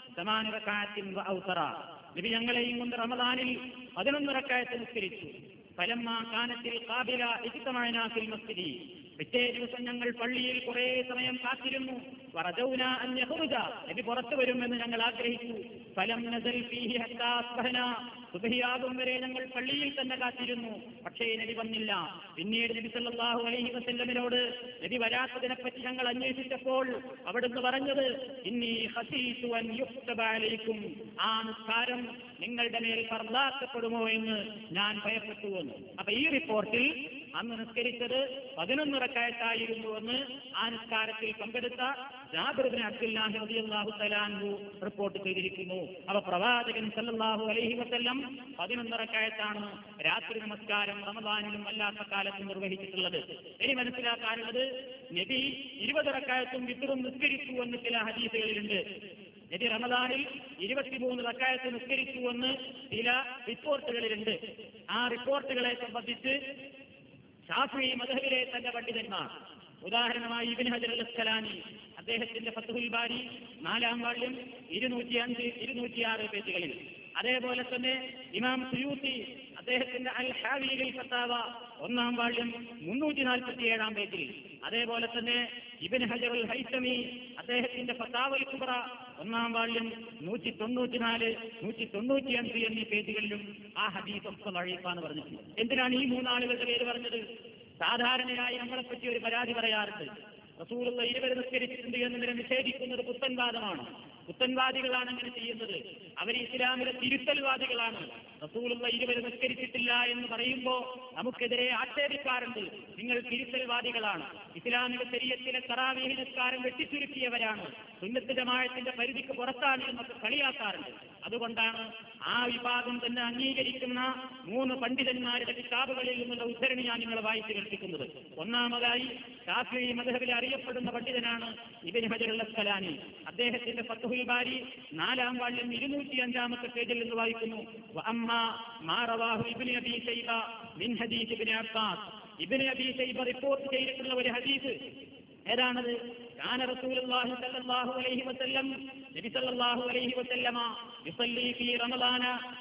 8 ركعات وأوترا. നബി ഞങ്ങളെയും കൊണ്ട് റമദാനിൽ 11 റക്അത്ത് നിസ്കരിച്ചു. فلما كانت القابلة اجتمعنا في المسجد. പിറ്റേ ദിവസം ഞങ്ങൾ പള്ളിയിൽ കുറെ സമയം കാത്തിരുന്നു. വറജൗനാ അൻ യഖ്റുജ, നബി പുറത്തു വരുമെന്ന് ഞങ്ങൾ ആഗ്രഹിച്ചു. ഫലം നസൽ ഫീഹി ഹത്താ അസ്ബഹനാ, സുബ്ഹിയാകും വരെ ഞങ്ങൾ പള്ളിയിൽ തന്നെ കാത്തിരുന്നു. പക്ഷേ നബി വന്നില്ല. പിന്നീട് നബി സല്ലല്ലാഹു അലൈഹി വസല്ലമിനോട് നബി വരാത്തതിനെപ്പറ്റി ഞങ്ങൾ അന്വേഷിച്ചപ്പോൾ അവിടുന്ന് പറഞ്ഞത്, ഇന്നി ഖശീതു അൻ യുക്തബ അലൈക്കും, ആ നിസ്കാരം നിങ്ങളുടെ മേൽ ഫർളാക്കപ്പെടുമോ എന്ന് ഞാൻ ഭയപ്പെട്ടു എന്ന്. അപ്പൊ ഈ റിപ്പോർട്ടിൽ അന്ന് നിസ്കരിച്ചത് 11 റക്അത്തായിരുന്നുവെന്ന് ആ നിസ്കാരത്തിൽ പങ്കെടുത്ത ജാബിർ ഇബ്നു അബ്ദുല്ലാഹി റളിയല്ലാഹു തആല അൻഹു റിപ്പോർട്ട് ചെയ്തിരിക്കുന്നു. അപ്പോൾ പ്രവാചകൻ സല്ലല്ലാഹു അലൈഹി വസല്ലം 11 റക്അത്താണ് രാത്രി നമസ്കാരം റമദാനിലും അല്ലാത്ത കാലത്തും നിർവഹിച്ചിട്ടുള്ളത്. ഇനി മനസ്സിലാക്കാനുള്ളത്, നബി 20 റക്അത്തും വിത്റും നിസ്കരിച്ചു എന്ന് ചില ഹദീസുകളിലുണ്ട്. നബി റമദാനിൽ 23 റക്അത്ത് നിസ്കരിച്ചു എന്ന് ചില റിപ്പോർട്ടുകളിലുണ്ട്. ആ റിപ്പോർട്ടുകളെ സംബന്ധിച്ച് ശാഫിഈ മദ്ഹബിലെ തന്നെ പണ്ഡിതന്മാർ, ഉദാഹരണമായി ഇബ്നു ഹജർ അൽ-അസ്ഖലാനി അദ്ദേഹത്തിന്റെ ഫത്ഹുൽ ബാരി 4-ാം വാള്യം 205, 206 പേജുകളിൽ, അതേപോലെ തന്നെ ഇമാം സുയൂത്തി അദ്ദേഹത്തിന്റെ അൽ ഹാവിയിൽ ഫത്താവ 1-ാം വാള്യം 347-ാം പേജിൽ, അതേപോലെ തന്നെ ഇബ്നു ഹജർ അൽ ഹൈതമി അദ്ദേഹത്തിന്റെ ഫത്താവൽ കുബ്ര 1-ാം വാള്യം 194, 195 എന്നീ പേജുകളിലും ആ ഹദീസ് ഒക്കെ ദഈഫാണ് പറഞ്ഞിട്ടുണ്ട്. എന്തിനാണ് ഈ 3 ആളുകളുടെ പേര് പറഞ്ഞത്? സാധാരണയായി നമ്മളെപ്പറ്റി ഒരു പരാതി പറയാറുണ്ട്, റസൂലുള്ള 20 നിസ്കരിച്ചിട്ടുണ്ട് എന്നതിനെ നിഷേധിക്കുന്നത് പുത്തൻവാദമാണ്. പുത്തൻവാദികളാണ് അങ്ങനെ ചെയ്യുന്നത്. അവർ ഇസ്ലാമിലെ തിരുത്തൽവാദികളാണ്. റസൂലുള്ള 20 നിസ്കരിച്ചിട്ടില്ല എന്ന് പറയുമ്പോൾ നമുക്കെതിരെ ആക്ഷേപിക്കാറുണ്ട്, നിങ്ങൾ തിരുത്തൽവാദികളാണ്, ഇസ്ലാമിലെ ശരീഅത്തിലെ തറാവീഹ് നിസ്കാരം വെട്ടിച്ചുരുക്കിയവരാണ്, സുന്നത്ത് ജമാഅത്തിന്റെ പരിധിക്ക് പുറത്താണ് എന്നൊക്കെ കളിയാക്കാറുണ്ട്. അതുകൊണ്ടാണ് ആ വിഭാഗം തന്നെ അംഗീകരിക്കുന്ന 3 പണ്ഡിതന്മാരുടെ കിതാബുകളിൽ നിന്നുള്ള ഉദ്ധരണി ഞാൻ നിങ്ങളെ വായിച്ചു കേൾപ്പിക്കുന്നത്. ഒന്നാമതായി ശാഫിഈ മദ്ഹബിൽ അറിയപ്പെടുന്ന പണ്ഡിതനാണ് ഇബ്നു ഹജർ അൽ-അസ്ഖലാനി. അദ്ദേഹത്തിന്റെ ഫത്ഹുൽ ബാരി 4-ാം വാള്യം 205-ാമത്തെ പേജിൽ നിന്ന് വായിക്കുന്നു, വഅമ്മാ മാ റവാഹു ഇബ്നു അബീ ശൈബ മിൻ ഹദീസ് ഇബ്നു അബ്ബാസ്. ഇബ്നു അബീ ശൈബ റിപ്പോർട്ട് ചെയ്തിട്ടുള്ള ഒരു ഹദീസ് ഏതാണത്? കാന റസൂലുള്ളാഹി സ്വല്ലല്ലാഹു അലൈഹി വസല്ലം, നബി സ്വല്ലല്ലാഹു അലൈഹി വസല്ലമ യുസല്ലി ഫീ റമളാന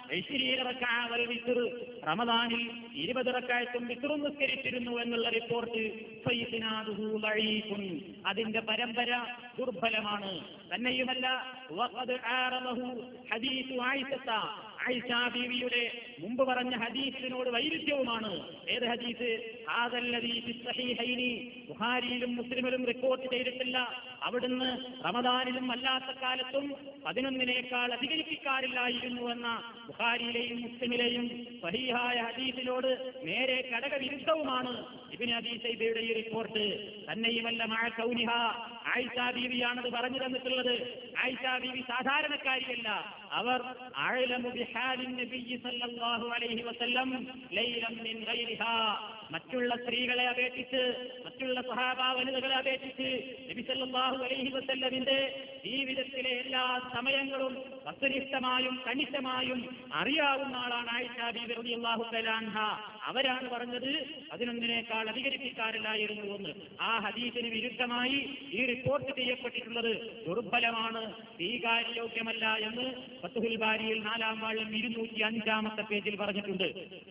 20 റക്അ വൽ വിത്ർ. റമളാനിൽ 20 റക്അത്തും വിത്റും നിസ്കരിച്ചിരുന്നു എന്നുള്ള റിപ്പോർട്ട് ഫൈസ്നാദുഹു ദഈഫുൻ, അതിന്റെ പരമ്പര ദുർബലമാണ്. തന്നെയുമല്ല വഖദ് ആറമഹു ഹദീസു ആയിഷത്ത, ആയിഷ ബീവിയുടെ മുമ്പ് പറഞ്ഞ ഹദീസിനോട് വൈരുദ്ധ്യവുമാണ്. ഏത് ഹദീസ്? ഹാദല്ലദീ ഫി സ്വഹീഹൈനി, ബുഖാരിയിലും മുസ്ലിമിലും റിപ്പോർട്ട് ചെയ്തിട്ടില്ല. അവിടുന്ന് റമദാനിലും അല്ലാത്ത കാലത്തും 11നേക്കാൾ അധികരിപ്പിക്കാറില്ലായിരുന്നു എന്ന ബുഖാരിയിലെയും മുസ്ലിമിലെയും സ്വഹീഹായ ഹദീസിനോട് നേരെ ഘടകവിരുദ്ധവുമാണ് ഇബ്നു അബീ ശൈബയുടെ ഈ റിപ്പോർട്ട്. തന്നെയുമല്ല മഅ കൗനിഹ, ആയിഷ ബീവിയാണത് പറഞ്ഞു തന്നിട്ടുള്ളത്. ആയിഷ ബീവി സാധാരണക്കാരിയല്ല, അവർ അഅലമു ബിഹാലിൻ നബിയ്യി സല്ലല്ലാഹു അലൈഹി വസല്ലം ലൈലൻ മിൻ ഗൈരിഹാ, മറ്റുള്ള സ്ത്രീകളെ അപേക്ഷിച്ച്, മറ്റുള്ള സ്വഹാബാ വനിതകളെ അപേക്ഷിച്ച് നബി സല്ലല്ലാഹു അലൈഹി വസല്ലമിന്റെ ജീവിതത്തിലെ എല്ലാ സമയങ്ങളും വസ്തുനിഷ്ഠമായും കണിശമായും അറിയാവുന്ന ആളാണ് ആയിഷ ബീവി റളിയല്ലാഹു തആല അൻഹ. അവരാണ് പറഞ്ഞത് 11നേക്കാൾ അധികരിപ്പിക്കാറില്ലായിരുന്നു എന്ന്. ആ ഹദീസിന് വിരുദ്ധമായി ഈ റിപ്പോർട്ട് ചെയ്യപ്പെട്ടിട്ടുള്ളത് ദുർബലമാണ്, സ്വീകാര്യോഗ്യമല്ല എന്ന് ഫത്ഹുൽ ബാരിയിൽ 4-ാം വാള്യം 205-ാമത്തെ പേജിൽ പറഞ്ഞിട്ടുണ്ട്.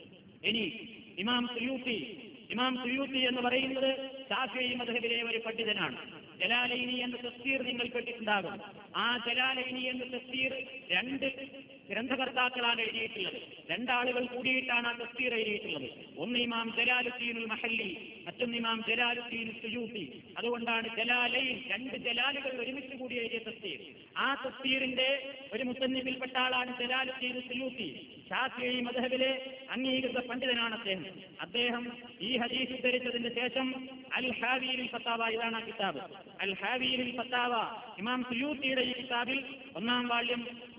ഇനി ഇമാം സുയൂത്തി എന്ന് പറയുന്നത് ശാഫിഈ മദ്ഹബിലെ ഒരു പണ്ഡിതനാണ്. ജലാലൈനി എന്ന തഫ്സീർ നിങ്ങൾ കേട്ടിട്ടുണ്ടാകും. ആ ജലാലൈനി എന്ന തഫ്സീർ 2 ഗ്രന്ഥകർത്താക്കളാണ് എഴുതിയിട്ടുള്ളത്. 2 ആളുകൾ കൂടിയിട്ടാണ് ആ തഫ്സീർ എഴുതിയിട്ടുള്ളത്. ഒന്ന് ഇമാം ജലാലുദ്ദീനുൽ മഹല്ലി, മറ്റൊന്ന് ഇമാം ജലാലുദ്ദീൻ സുയൂത്തി. അതുകൊണ്ടാണ് ജലാലൈൻ, 2 ജലാലുകൾ ഒരുമിച്ച് കൂടി എഴുതിയ തഫ്സീർ. ആ തഫ്സീറിന്റെ ഒരു മുസന്നിഫിൽപ്പെട്ട ആളാണ് ജലാലുദ്ദീൻ സുയൂത്തി. ശാഫിഈ മദ്ഹബിലെ അംഗീകൃത പണ്ഡിതനാണ് അദ്ദേഹം. അദ്ദേഹം ഈ ഹദീസ് ഉദ്ധരിച്ചതിന് ശേഷം അൽ ഹാവിയിൽ ഫത്താവ, ഇതാണ് ആ കിതാബ്, അൽ ഹാവിയിൽ ഫത്താവ, ഇമാം സുയൂത്തിയുടെ ഈ കിതാബിൽ 1-ാം വാള്യം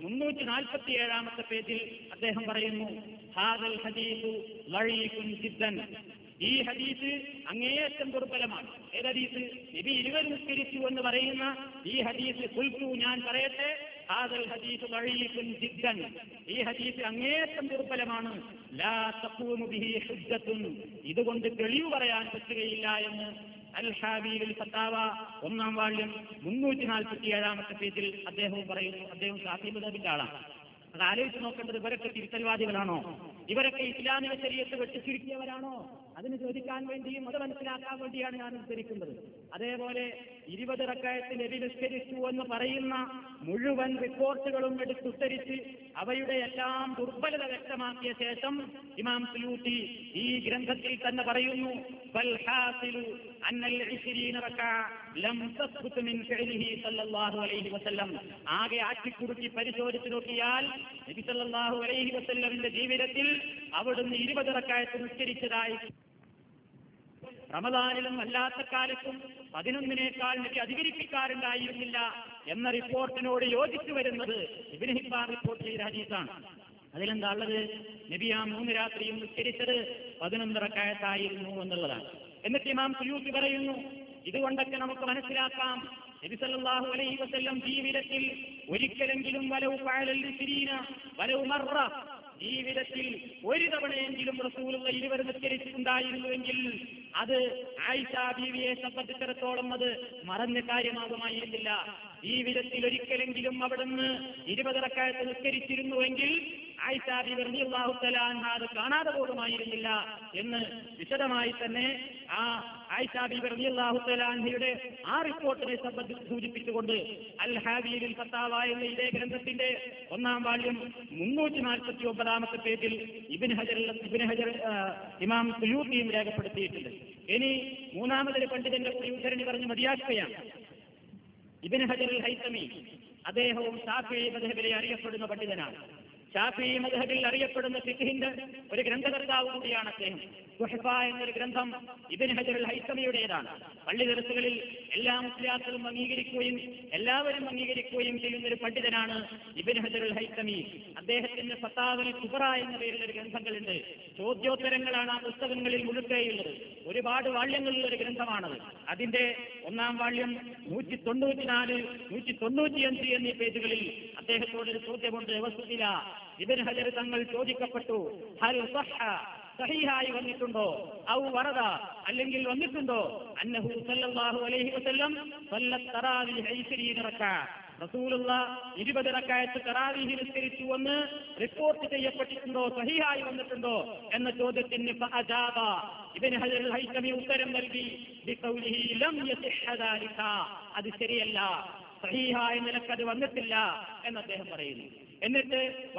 347-ാമത്തെ പേജിൽ അദ്ദേഹം പറയുന്നു, ഹാദൽ ഹദീസു ദഈഫുൻ ജിദ്ദൻ, ഈ ഹദീസ് അങ്ങേയറ്റം ദുർബലമാണ്. ഏത് ഹദീസ്? നബി 20 നിസ്കരിച്ചു എന്ന് പറയുന്ന ഈ ഹദീസ്. ഖുൽതു, ഞാൻ പറയട്ടെ, ഹാദൽ ഹദീസു ദഈഫുൻ ജിദ്ദൻ, ഈ ഹദീസ് അങ്ങേയറ്റം ദുർബലമാണ്. ലാ തഖൂമു ബിഹി ഹുജ്ജത്തുൻ, ഇതുകൊണ്ട് തെളിവ് പറയാൻ പറ്റുകയില്ല എന്ന് അൽ ഹാവിയിൽ ഫത്താവ 1-ാം വാള്യം 347-ാമത്തെ പേജിൽ അദ്ദേഹവും പറയുന്നു. അദ്ദേഹം ശാഫിഈ മദ്ഹബിന്റെ ആളാണ്. അത് ആലോചിച്ച് നോക്കേണ്ടത്, ഇവരൊക്കെ തിരുത്തൽവാദികളാണോ? ഇവരൊക്കെ ഇസ്ലാമിക ശരീഅത്ത് വെട്ടിച്ചുരുക്കിയവരാണോ? അതിന് ചോദിക്കാൻ വേണ്ടിയും അത് മനസ്സിലാക്കാൻ വേണ്ടിയാണ് ഞാൻ ഉദ്ധരിക്കുന്നത്. അതേപോലെ 20 റക്അത്ത് നബി നിസ്കരിച്ചു എന്ന് പറയുന്ന മുഴുവൻ റിപ്പോർട്ടുകളും എടുത്തുദ്ധരിച്ച് അവയുടെ എല്ലാം ദുർബലത വ്യക്തമാക്കിയ ശേഷം ഇമാം സുയൂത്തി ഈ ഗ്രന്ഥത്തിൽ തന്നെ പറയുന്നു, ഫൽ ഹാസിലു അന്നൽ 20 റക്അ ലം തസ്ബുത് മിൻ ഫിഅലിഹി സല്ലല്ലാഹു അലൈഹി വസല്ലം. ആകെ ആറ്റിക്കുറുക്കി പരിശോധിച്ച് നോക്കിയാൽ നബി സല്ലല്ലാഹു അലൈഹി വസല്ലമിന്റെ ജീവിതത്തിൽ അവിടുന്ന് 20 റക്അത്ത് നിസ്കരിച്ചതായി റമദാനിലും അല്ലാത്ത കാലത്തും 11 നബി അധികരിപ്പിക്കാറുണ്ടായിരുന്നില്ല എന്ന റിപ്പോർട്ടിനോട് യോജിച്ചു വരുന്നത് ഇബ്നു ഹിബ്ബാൻ റിപ്പോർട്ട് ചെയ്ത ഹദീസാണ്. അതിലെന്താ ഉള്ളത്? നബി ആ 3 രാത്രിയും നിസ്കരിച്ചത് 11 റക്അത്തായിരുന്നു എന്നുള്ളതാണ്. എന്നിട്ട് ഇമാം സുയൂത്തി പറയുന്നു, ഇതുകൊണ്ടൊക്കെ നമുക്ക് മനസ്സിലാക്കാം നബി സല്ലല്ലാഹു അലൈഹി വസല്ലം ജീവിതത്തിൽ ഒരിക്കലെങ്കിലും വലൗ ഫഅലൽ ഇസ്രീന വലൗ മർറ, ജീവിതത്തിൽ ഒരു തവണയെങ്കിലും റസൂലുള്ള 20 നിസ്കരിച്ചിട്ടുണ്ടായിരുന്നുവെങ്കിൽ അത് ആയിഷ ബീവിയെ സംബന്ധിച്ചിടത്തോളം അത് മറന്ന കാര്യമാകുമായിരുന്നില്ല. ജീവിതത്തിൽ ഒരിക്കലെങ്കിലും അവിടുന്ന് 20 റക്അത്ത് നിസ്കരിച്ചിരുന്നുവെങ്കിൽ ആയിഷ ബീവി റളിയല്ലാഹു തആല അൻഹ അത് കാണാതെ പോകുമായിരുന്നില്ല എന്ന് വിശദമായി തന്നെ ആ ആയിഷ ബീവി റളിയല്ലാഹു തആല അൻഹയുടെ ആ റിപ്പോർട്ടിനെ സംബന്ധിച്ച് സൂചിപ്പിച്ചുകൊണ്ട് അൽ ഹാദിയിൽ ഫത്താവ എന്ന ഇതേ ഗ്രന്ഥത്തിന്റെ 1-ാം വാള്യം 349-ാമത്തെ പേജിൽ ഇബ്നു ഹജർ ഇമാം സുയൂത്തിയും രേഖപ്പെടുത്തിയിട്ടുണ്ട്. ഇനി മൂന്നാമതൊരു പണ്ഡിതന്റെ കൂടി ഉദ്ധരണി പറഞ്ഞ് മതിയാക്കുകയാണ്. ഇബ്നു ഹജർ അൽ ഹൈതമി, അദ്ദേഹവും ശാഫിഈ മദ്ഹബിലെ അറിയപ്പെടുന്ന പണ്ഡിതനാണ്. ശാഫിഈ മദ്ഹബിൽ അറിയപ്പെടുന്ന ഫിഖ്ഹിന്റെ ഒരു ഗ്രന്ഥകർത്താവ് കൂടിയാണ് അദ്ദേഹം. തുഹ്ഫ എന്നൊരു ഗ്രന്ഥം ഇബ്നു ഹജർ അൽ ഹൈതമിയുടേതാണ്. പള്ളി ദർസുകളിൽ എല്ലാ മുസ്ലിയാക്കളും അംഗീകരിക്കുകയും എല്ലാവരും അംഗീകരിക്കുകയും ചെയ്യുന്ന ഒരു പണ്ഡിതനാണ് ഇബ്നു ഹജർ അൽ ഹൈതമി. അദ്ദേഹത്തിന്റെ ഫത്താവൽ കുബ്ര എന്ന പേരിൽ ഒരു ഗ്രന്ഥങ്ങളുണ്ട്. ചോദ്യോത്തരങ്ങളാണ് ആ പുസ്തകങ്ങളിൽ മുഴുക്കെയുള്ളത്. ഒരുപാട് വാള്യങ്ങളുള്ള ഒരു ഗ്രന്ഥമാണത്. അതിന്റെ 1-ാം വാള്യം 194, 195 എന്നീ പേജുകളിൽ അദ്ദേഹത്തോടൊരു ചോദ്യമുണ്ട്. വസ്തുത ഇബ്നു ഹജർ തങ്ങൾ ചോദിക്കപ്പെട്ടു, ഹൽ സഹ, സഹീഹായി വന്നിട്ടുണ്ടോ, ഔ വറദ, അല്ലെങ്കിൽ വന്നിട്ടുണ്ടോ, അന്നഹു സല്ലല്ലാഹു അലൈഹി വസല്ലം സല്ലത്ത് തറാവീഹ 20 റക്അ, റസൂലുള്ള 20 റക്അത്ത് തറാവീഹ് നിസ്കരിച്ചു എന്ന് റിപ്പോർട്ട് ചെയ്യപ്പെട്ടിട്ടുണ്ടോ, സഹീഹായി വന്നിട്ടുണ്ടോ എന്ന ചോദ്യത്തിന് ഫഅജാബ, ഇബ്നു ഹജർ അൽ ഹൈതമി ഉത്തരം നൽകി, ബിഖൗലിഹി ലം യസിഹ ദാലിക, അത് ശരിയല്ല, സഹീഹായ നിലക്ക് അത് വന്നിട്ടില്ല എന്ന് അദ്ദേഹം പറയുന്നു. എന്നിട്ട്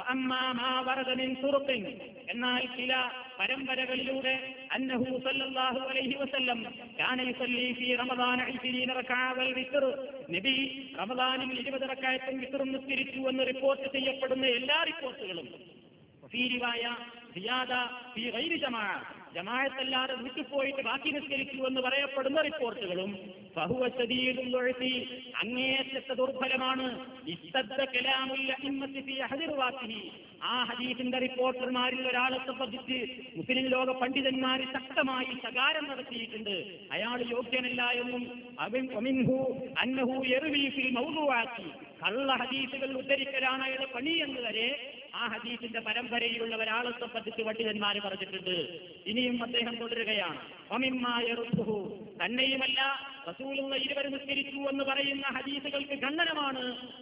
എന്നാൽ ചില പരമ്പരകളിലൂടെ അന്നഹു സല്ലല്ലാഹു അലൈഹി വസല്ലം കാന യുസല്ലി ഫീ റമദാന 20 റക്അ വൽ വിത്ർ, നബി റമദാനിൽ 20 റക്അത്തും വിത്റും നിസ്കരിച്ചു എന്ന് റിപ്പോർട്ട് ചെയ്യപ്പെടുന്ന എല്ലാ റിപ്പോർട്ടുകളും ഫീ റിവായ സിയാദ ഫീ ഗൈരി ജമാഅ, ജമാഅത്തല്ലാതെ വിട്ടുപോയിട്ട് ബാക്കി നിസ്കരിച്ചു എന്ന് പറയപ്പെടുന്ന റിപ്പോർട്ടുകളും ഫഹുവ ശദീദുൽ ദുഅഫി, അങ്ങേയറ്റത്തെ ദുർബലമാണ്. ഇസ്തദ്ദ കലാമുൽ അഇമ്മത്തി ഫീ അഹദി റുവാത്തിഹി, ആ ഹദീസിന്റെ റിപ്പോർട്ടർമാരിൽ ഒരാളെ സംബന്ധിച്ച് മുസ്ലിം ലോക പണ്ഡിതന്മാർ ശക്തമായി ശകാരം നടത്തിയിട്ടുണ്ട്. അയാൾ യോഗ്യനല്ല എന്നും അമിൻഹു അന്നഹു യർവി ഫിൽ മൗദൂഅത്തി, കള്ള ഹദീസുകൾ ഉദ്ധരിക്കലാണ് അയാളുടെ പണി എന്ന് വരെ ആ ഹദീസിന്റെ പരമ്പരയിലുള്ള ഒരാളെ സംബന്ധിച്ച് പണ്ഡിതന്മാർ പറഞ്ഞിട്ടുണ്ട്. ഇനിയും അദ്ദേഹം തുടരുകയാണ്, തന്നെയുമല്ല റസൂലുള്ള 20 നിസ്കരിച്ചു എന്ന് പറയുന്ന ഹദീസുകൾക്ക് ഖണ്ഡനമാണ്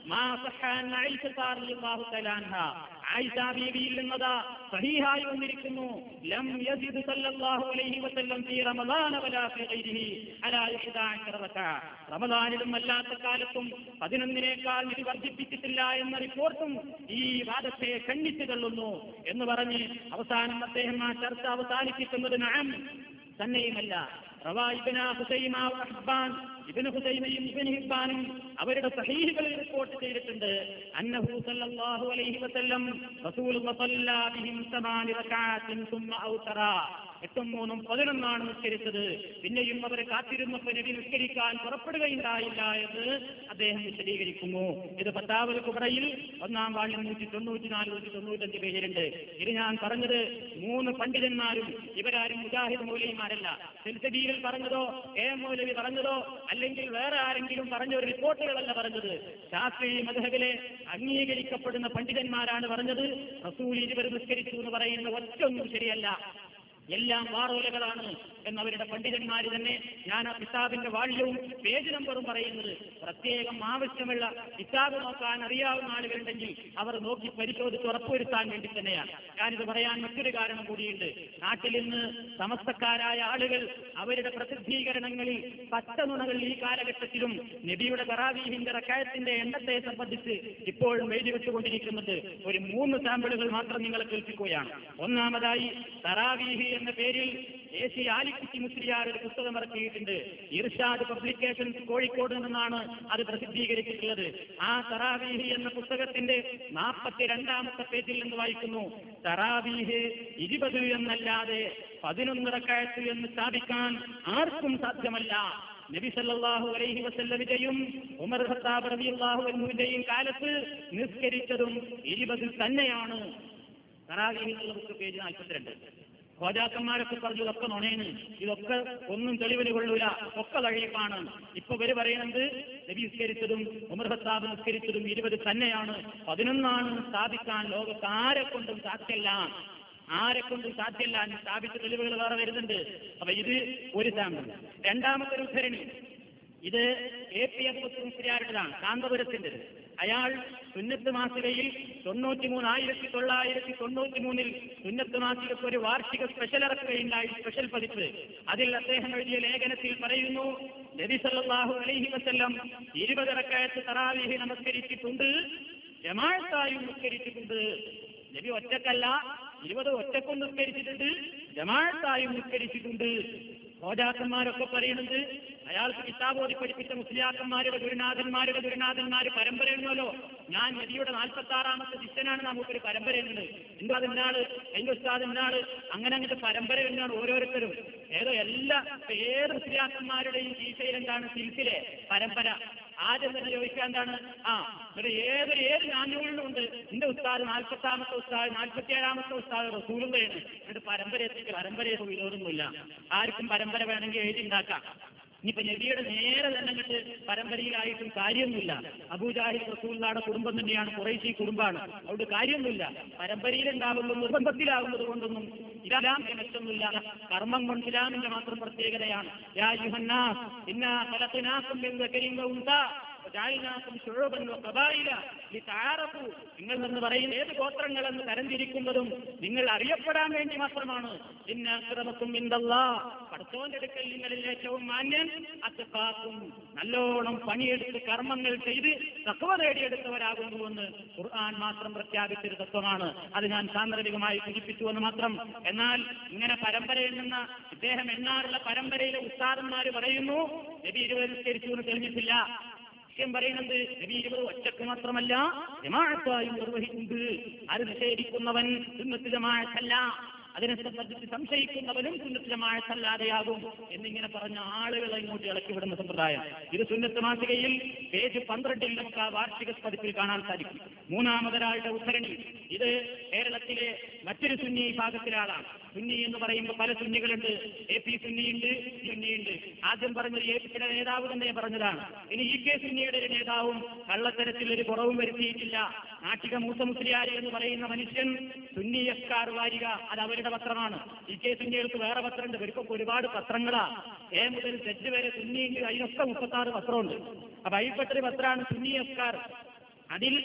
ആയിഷ ബീവിയിൽ നിന്നതാ സഹീഹായി വന്നിരിക്കുന്നു, ലം യസിദ് സല്ലല്ലാഹു അലൈഹി വസല്ലം ഫീ റമദാന വലാ ഫീ ഗൈരിഹി അലാ 11 റക്അ, റമദാനിലും അല്ലാത്ത കാലത്തും 11നേക്കാൾ നബി വർദ്ധിപ്പിച്ചിട്ടില്ല എന്ന റിപ്പോർട്ടും ഈ വാദത്തെ ഖണ്ഡിച്ചു തള്ളുന്നു എന്ന് പറഞ്ഞ് അവസാനം അദ്ദേഹം ആ ചർച്ച അവസാനിപ്പിക്കുന്നത് നഅം, തന്നെയുമല്ല ഇബ്നു ഖുസൈമയും ഇബ്നു ഹിബ്ബാനും അവരുടെ സഹീഹുകളിൽ റിപ്പോർട്ട് ചെയ്തിട്ടുണ്ട്, അന്നഹു സല്ലല്ലാഹു അലൈഹി വസല്ലം റസൂലുള്ളാഹി സല്ലല്ലാ ബിഹിം 8 റക്അത്തിൻ സുമ്മ ഔതറ, 8ഉം 3ഉം 11 നിസ്കരിച്ചത്, പിന്നെയും അവരെ കാത്തിരുന്നപ്പോൾ നബി നിസ്കരിക്കാൻ പുറപ്പെടുകയുണ്ടായില്ല എന്ന് അദ്ദേഹം വിശദീകരിക്കുന്നു. ഇത് ഫത്താവൽ കുബ്രയിൽ 1-ാം വാള്യം 194, 195 പേജിലുണ്ട്. ഇത് ഞാൻ പറഞ്ഞത് 3 പണ്ഡിതന്മാരും ഇവരാരും മുജാഹിദ് മൗലവിമാരല്ല. സിൽസിലയിൽ പറഞ്ഞതോ മൗലവി പറഞ്ഞതോ അല്ലെങ്കിൽ വേറെ ആരെങ്കിലും പറഞ്ഞ ഒരു റിപ്പോർട്ടുകളല്ല പറഞ്ഞത്. ശാഫിഈ മദ്ഹബിലെ അംഗീകരിക്കപ്പെടുന്ന പണ്ഡിതന്മാരാണ് പറഞ്ഞത്. റസൂൽ 20 നിസ്കരിച്ചു എന്ന് പറയുന്ന ഒറ്റൊന്നും ശരിയല്ല, എല്ലാം വാറോലകളാണ് എന്നവരുടെ പണ്ഡിതന്മാർ തന്നെ. ഞാൻ ആ കിതാബിന്റെ വാള്യവും പേജ് നമ്പറും പറയുന്നത് പ്രത്യേകം ആവശ്യമുള്ള കിതാബ് നോക്കാൻ അറിയാവുന്ന ആളുകളുണ്ടെങ്കിൽ അവർ നോക്കി പരിശോധിച്ച് ഉറപ്പുവരുത്താൻ വേണ്ടി തന്നെയാണ്. ഞാനിത് പറയാൻ മറ്റൊരു കാരണം കൂടിയുണ്ട്. നാട്ടിൽ നിന്ന് സമസ്തക്കാരായ ആളുകൾ അവരുടെ പ്രസിദ്ധീകരണങ്ങളിൽ പച്ചനുണകൾ ഈ കാലഘട്ടത്തിലും നബിയുടെ തറാവീഹിന്റെ റക്അത്തിന്റെ എണ്ണത്തെ സംബന്ധിച്ച് ഇപ്പോഴും എഴുതി വെച്ചുകൊണ്ടിരിക്കുന്നത് ഒരു 3 സാമ്പിളുകൾ മാത്രം നിങ്ങളെ കേൾപ്പിക്കുകയാണ്. ഒന്നാമതായി തറാവീഹ് എന്ന പേരിൽ AC ആലിക്കുട്ടി മുസ്ലിയാർ ഒരു പുസ്തകം ഇറക്കിയിട്ടുണ്ട്. ഇർഷാദ് പബ്ലിക്കേഷൻസ് കോഴിക്കോട് നിന്നാണ് അത് പ്രസിദ്ധീകരിച്ചിട്ടുള്ളത്. ആ തറാവീഹ് എന്ന പുസ്തകത്തിന്റെ 42-ാമത്തെ പേജിൽ നിന്ന് വായിക്കുന്നു, തറാവീഹ് 20 എന്നല്ലാതെ 11 റക്അത്ത് എന്ന് സ്ഥാപിക്കാൻ ആർക്കും സാധ്യമല്ല. നബി സല്ലല്ലാഹു അലൈഹി വസല്ലമയുടെയും ഉമർ ഖത്താബ് റളിയല്ലാഹു അൻഹുവിന്റെയും കാലത്ത് നിസ്കരിച്ചതും 20 തന്നെയാണ്. തറാവീഹ് എന്നുള്ള ബുക്ക് പേജ് 42. ഖോജാക്കന്മാരൊക്കെ പറഞ്ഞു ഇതൊക്കെ നുണയാണ്, ഇതൊക്കെ ഒന്നും തെളിവിന് കൊള്ളൂല, ഒക്കെ കഴിപ്പാണ്. ഇപ്പൊ ഇവര് പറയുന്നത് നബി നിസ്കരിച്ചതും ഉമർ ഖത്താബ് നിസ്കരിച്ചതും 20 തന്നെയാണ്, 11 സ്ഥാപിക്കാൻ ലോകത്ത് ആരെക്കൊണ്ടും സാധ്യല്ല. സ്ഥാപിച്ച തെളിവുകൾ വേറെ വരുന്നുണ്ട്. അപ്പൊ ഇത് ഒരു സാമ്പിൾ. രണ്ടാമത്തെ ഒരു ഉദ്ധരണി, ഇത് APF മുസ്ലിയാരുടേതാണ്, കാന്തപുരത്തിന്റെ. അയാൾ സുന്നത്ത് മാസികയിൽ 1993 സുന്നത്ത് മാസികക്ക് ഒരു വാർഷിക സ്പെഷ്യൽ ഇറക്കുകയുണ്ടായി, സ്പെഷ്യൽ പതിപ്പ്. അതിൽ അദ്ദേഹം എഴുതിയ ലേഖനത്തിൽ പറയുന്നു, നബി സല്ലല്ലാഹു അലൈഹി വസല്ലം 20 റക്അത്ത് തറാവീഹ് നമസ്കരിച്ചിട്ടുണ്ട്, ജമാഅത്തായും നിസ്കരിച്ചിട്ടുണ്ട്. നബി ഒറ്റക്കല്ല, 20 ഒറ്റക്കും നിസ്കരിച്ചിട്ടുണ്ട്, ജമാഅത്തായും നിസ്കരിച്ചിട്ടുണ്ട്. ഹോജാക്കന്മാരൊക്കെ പറയുന്നത് അയാൾക്ക് കിതാബോധി പഠിപ്പിച്ച മുസ്ലിയാക്കന്മാരുടെ ഗുരുനാഥന്മാര് പരമ്പരയുണ്ടല്ലോ. ഞാൻ നബിയുടെ 46-ാമത്തെ ശിഷ്യനാണ്, നമുക്കൊരു പരമ്പരയുണ്ട്. എന്തോ അതിനാള്, എന്റെ ഉസ്താദ് എന്നാള്, അങ്ങനെ അങ്ങനത്തെ പരമ്പര എന്നാണ് ഓരോരുത്തരും. ഏത് മുസ്ലിയാക്കന്മാരുടെയും കീശയിൽ എന്താണ് സിൽസിലെ പരമ്പര. ആദ്യം തന്നെ ചോദിക്കാൻ എന്താണ്, ഏത് ഞാനൂരിലും ഉണ്ട് എന്റെ ഉസ്താദ് 40-ാമത്തെ ഉസ്താദ്, 47-ാമത്തെ ഉസ്താദ് റസൂലുള്ളയാണ്. എന്നിട്ട് പരമ്പരയെ വിരോധമൊന്നുമില്ല. ആർക്കും പരമ്പര വേണമെങ്കിൽ എഴുതിണ്ടാക്കാം. ഇനിയിപ്പോ നബിയുടെ നേരെ തന്നെ അങ്ങോട്ട് പരമ്പരയിലായിട്ടും കാര്യമൊന്നുമില്ല. അബൂജാഹിൽ റസൂലുള്ളാഹിയുടെ കുടുംബം തന്നെയാണ്, ഖുറൈശി കുടുംബമാണ്. അതുകൊണ്ട് കാര്യമൊന്നുമില്ല. പരമ്പരയിലുണ്ടാവുന്നു, നിർബന്ധത്തിലാകുന്നത് കൊണ്ടൊന്നും ഇസ്ലാമിന് മെച്ചൊന്നുമില്ല. കർമ്മം കൊണ്ട് ഇസ്ലാമിന്റെ മാത്രം പ്രത്യേകതയാണ്. യാ അയ്യുഹന്നാസ് ഇന്നാ ഖലഖനാകും മിൻ ദക്കരിൻ വ ഉൻസാ വജഅൽനാകും ശുഊബൻ വ ഖബായില ലിതആറഫു. നിങ്ങൾ എന്ന് പറയുന്ന ഏത് ഗോത്രങ്ങളെന്ന് തരംതിരിക്കുന്നതും നിങ്ങൾ അറിയപ്പെടാൻ വേണ്ടി മാത്രമാണ്. ഇന്ന അക്രമക്കും ഇൻദല്ലാഹ്, പടച്ചവന്റെ അടുക്കൽ നിങ്ങളിൽ ഏറ്റവും മാന്യൻ അത്ഖാക്കും, നല്ലോണം പണിയെടുത്ത് കർമ്മങ്ങൾ ചെയ്ത് തഖ്വ നേടിയെടുത്തവരാകുന്നുവെന്ന് ഖുർആൻ മാത്രം പ്രഖ്യാപിച്ചൊരു തത്വമാണ്. അത് ഞാൻ സാന്ദർഭികമായി സൂചിപ്പിച്ചു എന്ന് മാത്രം. എന്നാൽ ഇങ്ങനെ പരമ്പരയിൽ നിന്ന് ഇദ്ദേഹം എണ്ണാറുള്ള പരമ്പരയിലെ ഉസ്താദന്മാർ പറയുന്നു നബി 20 നിസ്കരിച്ചു എന്ന് തെളിഞ്ഞിട്ടില്ല. പറയുന്നത് നബി 20 ഒറ്റക്ക് മാത്രമല്ല ജമാഅത്തായും നിർവഹിക്കുന്നുണ്ട്. അത് നിഷേധിക്കുന്നവൻ സുന്നത്ത് ജമാഅത്തല്ല, അതിനെ സംബന്ധിച്ച് സംശയിക്കുന്നവനും സുന്നത്ത് ജമാഅത്തല്ലാതെയാകും എന്നിങ്ങനെ പറഞ്ഞ ആളുകളെ ഇങ്ങോട്ട് ഇളക്കിവിടുന്ന സമ്പ്രദായം. ഇത് സുന്നത്ത് മാസികയിൽ പേജ് 12 നമുക്ക് ആ വാർഷിക പതിപ്പിൽ കാണാൻ സാധിക്കും. മൂന്നാമതൊരാളുടെ ഉദ്ധരണി, ഇത് കേരളത്തിലെ മറ്റൊരു സുന്നി വിഭാഗത്തിലാളാണ്. സുന്നി എന്ന് പറയുമ്പോൾ പല സുന്നികളുണ്ട്. AP സുന്നിയുണ്ട്, സുന്നിയുണ്ട്. ആദ്യം പറഞ്ഞത് APയുടെ നേതാവ് തന്നെ പറഞ്ഞതാണ്. ഇനി EK സുന്നിയുടെ ഒരു നേതാവും കള്ളത്തരത്തിൽ ഒരു കുറവും വരുത്തിയിട്ടില്ല. നാട്ടിക മൂസ മുസ്ലിയാർ എന്ന് പറയുന്ന മനുഷ്യൻ സുന്നി അഫ്കാർ വാരിക, അത് അവരുടെ പത്രമാണ്. EK സുന്നികൾക്ക് വേറെ പത്രമുണ്ട്. ഇവർക്കൊക്കെ ഒരുപാട് പത്രങ്ങളാ. A മുതൽ Z വരെ സുന്നിയുണ്ട്. അതിനൊക്കെ 36 പത്രമുണ്ട്. അപ്പൊ അതിൽപ്പെട്ടൊരു പത്രമാണ് സുന്നി അഫ്കാർ. അതിൽ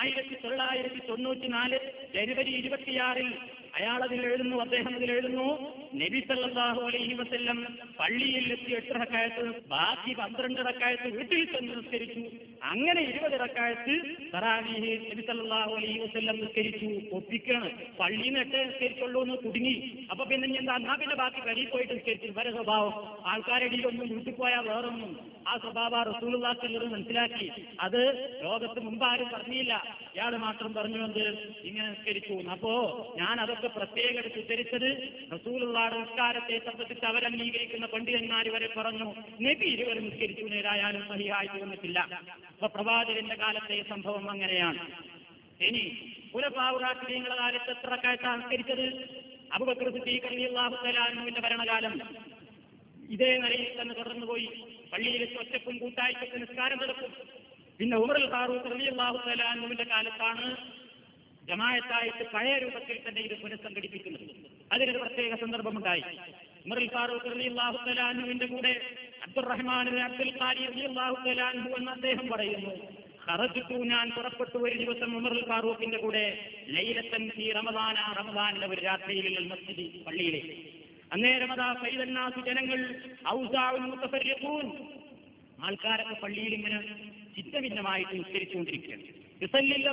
1994 ജനുവരി 26 അദ്ദേഹം അതിൽ എഴുതുന്നു, നബി സല്ലല്ലാഹു അലൈഹി വസല്ലം പള്ളിയിൽ എത്തി 8 റക്അത്ത്, ബാക്കി 12 റക്അത്ത് വീട്ടിൽ ചെന്ന് നിസ്കരിച്ചു. അങ്ങനെ 20 റക്അത്ത് തറാവീഹ് നബി സല്ലല്ലാഹു അലൈഹി വസല്ലം നിസ്കരിച്ചു. ഒപ്പിക്കാണ്. പള്ളിയിൽ നിന്ന് 8 നിസ്കരിച്ചുള്ളൂ എന്ന് കുടുങ്ങി. അപ്പൊ പിന്നെ എന്നാ പിന്നെ ബാക്കി പള്ളിയിൽ പോയിട്ട് നിസ്കരിച്ചു. വരെ സ്വഭാവം ആൾക്കാരടിയിലൊന്നും വീട്ടിൽ പോയാൽ വേറൊന്നും. ആ സ്വഭാവ റസൂലുള്ളാഹി മനസ്സിലാക്കി. അത് ലോകത്ത് മുമ്പാരും പറഞ്ഞില്ല, ഇയാൾ മാത്രം പറഞ്ഞു എന്ത് ഇങ്ങനെ നിസ്കരിച്ചു. അപ്പോ ഞാൻ അതൊക്കെ പ്രത്യേകം എടുത്ത് ഉദ്ധരിച്ചത് റസൂലുള്ളാഹിയുടെ നിസ്കാരത്തെ സംബന്ധിച്ച് അവരംഗീകരിക്കുന്ന പണ്ഡിതന്മാർ വരെ പറഞ്ഞു നബി 20 നിസ്കരിച്ചു നേരായാലും സഹിഹായി തോന്നിട്ടില്ല. അപ്പൊ പ്രവാചകന്റെ കാലത്തെ സംഭവം അങ്ങനെയാണ്. ഇനി ഖുലഫാഉർ-റാഷിദീങ്ങളുടെ കാലത്ത് എത്ര റക്അത്താണ് നിസ്കരിച്ചത്? അബൂബക്കർ സിദ്ദീഖ് റളിയല്ലാഹു തആല അൻഹുവിന്റെ ഭരണകാലം ഇതേ നിലയിൽ തന്നെ തുടർന്നുപോയി. പള്ളിയിൽ ഒറ്റക്കും കൂട്ടായ്മയ്ക്ക് നിസ്കാരം നടക്കും. പിന്നെ ഉമർ ഫാറൂഖ് റളിയല്ലാഹു തആല അൻഹുവിന്റെ കാലത്താണ് ജമാഅത്തായിട്ട് പഴയ രൂപത്തിൽ തന്നെ ഇത് പുനഃസംഘടിപ്പിക്കുന്നത്. അതിനൊരു പ്രത്യേക സന്ദർഭമുണ്ടായി. ഉമർ ഫാറൂഖ് റളിയല്ലാഹു തആല അൻഹുവിന്റെ കൂടെ അബ്ദുറഹ്മാൻ ഇബ്നു അബ്ദുൽ ഖാരി റളിയല്ലാഹു തആല അൻഹു എന്ന് അദ്ദേഹം പറയുന്നു, ഖറജ്തു, ഞാൻ പുറപ്പെട്ടു ഒരു ദിവസം ഉമർ ഫാറൂഖിന്റെ കൂടെ ലൈലത്തൻ ഫീ റമദാനിലെ ഒരു രാത്രിയിൽ മസ്ജിദി, പള്ളിയിലേക്ക്. അന്നേരം അതാ ഫൈദന്നാസു, ജനങ്ങൾ ഔസാഉൻ മുതഫരിഖൂൻ, ആൾക്കാരൊക്കെ പള്ളിയിൽ ഇങ്ങനെ ചിത്തഭിന്നമായിട്ട് നിസ്കരിച്ചുകൊണ്ടിരിക്കുകയാണ്.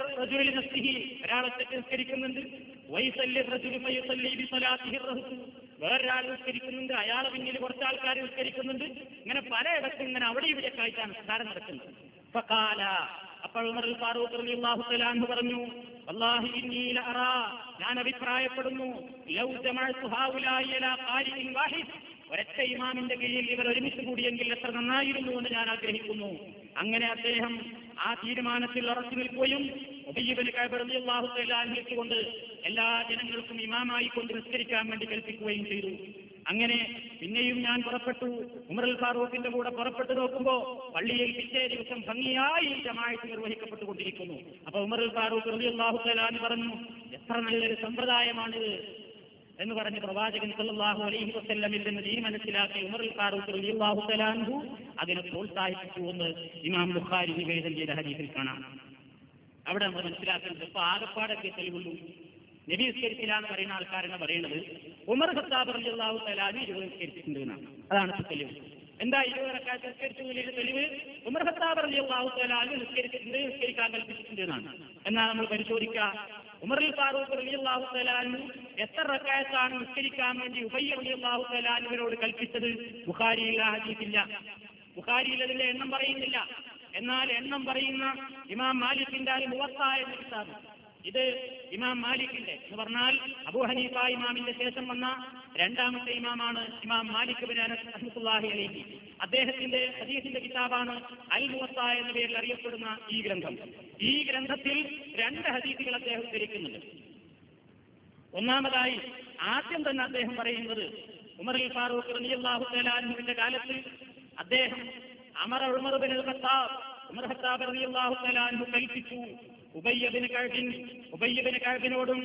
ഒരാളൊക്കെ നിസ്കരിക്കുന്നുണ്ട്. വേറൊരാൾ നിസ്കരിക്കുന്നുണ്ട്, അയാളെ പിന്നിൽ കുറച്ചാൾക്കാർ നിസ്കരിക്കുന്നുണ്ട്. ഇങ്ങനെ പലയിടത്തും ഇങ്ങനെ അവിടെ ഇവിടെയൊക്കെ ആയിട്ടാണ് നിസ്കാരം നടക്കുന്നത്. ഫഖാല, അപ്പോൾ ഉമർ ഫാറൂഖ് റളിയല്ലാഹു തആല അൻഹു പറഞ്ഞു, വല്ലാഹി ഇന്നി ലഅറാ, ഞാൻ അഭിപ്രായപ്പെടുന്നു, ലൗ ജമഅതു ഹൗലാഇ അലാ ഖാരിഇൻ വാഹിദ്, ഒരൊറ്റ ഇമാമിന്റെ കീഴിൽ ഇവർ ഒരുമിച്ച് കൂടിയെങ്കിൽ എത്ര നന്നായിരുന്നു എന്ന് ഞാൻ ആഗ്രഹിക്കുന്നു. അങ്ങനെ അദ്ദേഹം ആ തീരുമാനത്തിൽ ഉറച്ചു നിൽക്കുകയും ഉബയ്യ് ഇബ്നു കഅബ് റളിയല്ലാഹു തആല അൻഹു കൊണ്ട് എല്ലാ ജനങ്ങൾക്കും ഇമാമായി കൊണ്ട് നിസ്കരിക്കാൻ വേണ്ടി കൽപ്പിക്കുകയും ചെയ്തു. അങ്ങനെ പിന്നെയും ഞാൻ പുറപ്പെട്ടു, ഉമർ ഫാറൂഖിന്റെ കൂടെ പുറപ്പെട്ടു നോക്കുമ്പോൾ പള്ളിയിൽ പിറ്റേ ദിവസം ഭംഗിയായി ജമാഅത്ത് നിർവഹിക്കപ്പെട്ടുകൊണ്ടിരിക്കുന്നു. അപ്പൊ ഉമർ ഫാറൂഖ് റളിയല്ലാഹു തആല അൻഹു പറഞ്ഞു, എത്ര നല്ലൊരു സമ്പ്രദായമാണിത് എന്ന് പറഞ്ഞ് പ്രവാചകൻ സല്ലല്ലാഹു അലൈഹി വസല്ലമിൽ നിന്ന് ദീൻ മനസ്സിലാക്കി ഉമർ ഫാറൂഖ് റളിയല്ലാഹു തആല അൻഹു അതിനെ പ്രോത്സാഹിപ്പിച്ചു എന്ന് ഇമാം ബുഖാരി നിവേദനം ചെയ്ത ഹദീസിൽ കാണാം. അവിടെ നമ്മൾ മനസ്സിലാക്കുന്നത് ഇപ്പൊ ആകപ്പാടൊക്കെ തെളിവുള്ളൂ. നബി നിസ്കരിച്ചില്ല എന്ന് പറയുന്ന ആൾക്കാരെന്ന് പറയുന്നത് ഉമർ ഖത്താബ് റളിയല്ലാഹു തആല അൻഹു 20 നിസ്കരിച്ചിട്ടുണ്ട് എന്നാണ്. അതാണ് തെളിവ്. എന്താ 20 റക്അത്ത് നിസ്കരിച്ചതിന്റെ തെളിവ്? ഉമർ ഖത്താബ് റളിയല്ലാഹു തആല അൻഹു നിസ്കരിച്ചിട്ടുണ്ട്, നിസ്കരിക്കാൻ കൽപ്പിച്ചിട്ടുണ്ട് എന്നാണ്. എന്നാൽ നമ്മൾ പരിശോധിക്കുക, ഉമർ ഫാറൂഖ് റളിയല്ലാഹു തആല അൻഹു എത്ര റക്അത്താണ് നിസ്കരിക്കാൻ വേണ്ടി ഉബയ്യ് റളിയല്ലാഹു തആല അൻഹുവിനോട് കൽപ്പിച്ചത്? ബുഖാരിയിൽ ആ ഹദീസില്ല. ബുഖാരിയിൽ അതിന്റെ എണ്ണം പറയുന്നില്ല. എന്നാൽ എണ്ണം പറയുന്ന ഇമാം മാലിക്കിന്റെ മുവത്ത എന്ന കിതാബ്, ഇത് ഇമാം മാലിക്കിന്റെ എന്ന് പറഞ്ഞാൽ അബൂ ഹനീഫ ഇമാമിന്റെ ശേഷം വന്ന രണ്ടാമത്തെ ഇമാമാണ് ഇമാം മാലിക് ഇബ്നു അനസ് റഹ്മത്തുള്ളാഹി അലൈഹി. അദ്ദേഹത്തിന്റെ ഹദീസിന്റെ കിതാബാണ് അൽ മുവത്ത എന്ന പേരിൽ അറിയപ്പെടുന്ന ഈ ഗ്രന്ഥം. ഈ ഗ്രന്ഥത്തിൽ 2 ഹദീസുകൾ അദ്ദേഹം ഉദ്ധരിക്കുന്നുണ്ട്. ഒന്നാമതായി ആദ്യം തന്നെ അദ്ദേഹം പറയുന്നത്, ഉമർ ഫാറൂഖ് റളിയല്ലാഹു തആല അൻഹുവിന്റെ കാലത്ത് അദ്ദേഹം ഉമർ ഇബ്നുൽ ഖത്താബ് റളിയല്ലാഹു തആല അൻഹു കൽപ്പിച്ചു ഉബയ്യ് ഇബ്നു കഅബിനോടും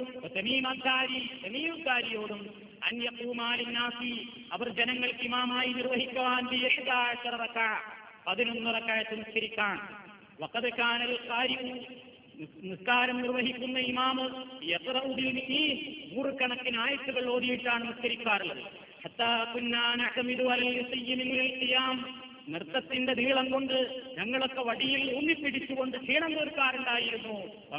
തമീമുകാരിയോടും അൻ യഖൂമാ ലിന്നാസി, അവർ ജനങ്ങൾക്ക് ഇമാമായി നിർവഹിക്കുവാൻ 11 റക്അത്ത് നിസ്കരിക്കാൻ. വഖദ് കാനൽ ഖാരിഉ, നിസ്കാരം നിർവഹിക്കുന്ന ഇമാമ് യഖറഉ ബിൽ മിഈൻ, 100 കണക്കിന് ആയത്തുകൾ ഓതിയിട്ടാണ് നിസ്കരിക്കാറുള്ളത്. ഹത്താ കുന്നാ നഅ്തമിദു അലൽ യസയ്യി മിനൽ ഖിയാം, നൃത്തത്തിന്റെ നീളം കൊണ്ട് ഞങ്ങളൊക്കെ വടിയിൽ ഊന്നിപ്പിടിച്ചുകൊണ്ട് ക്ഷീണം തീർക്കാറുണ്ടായിരുന്നു.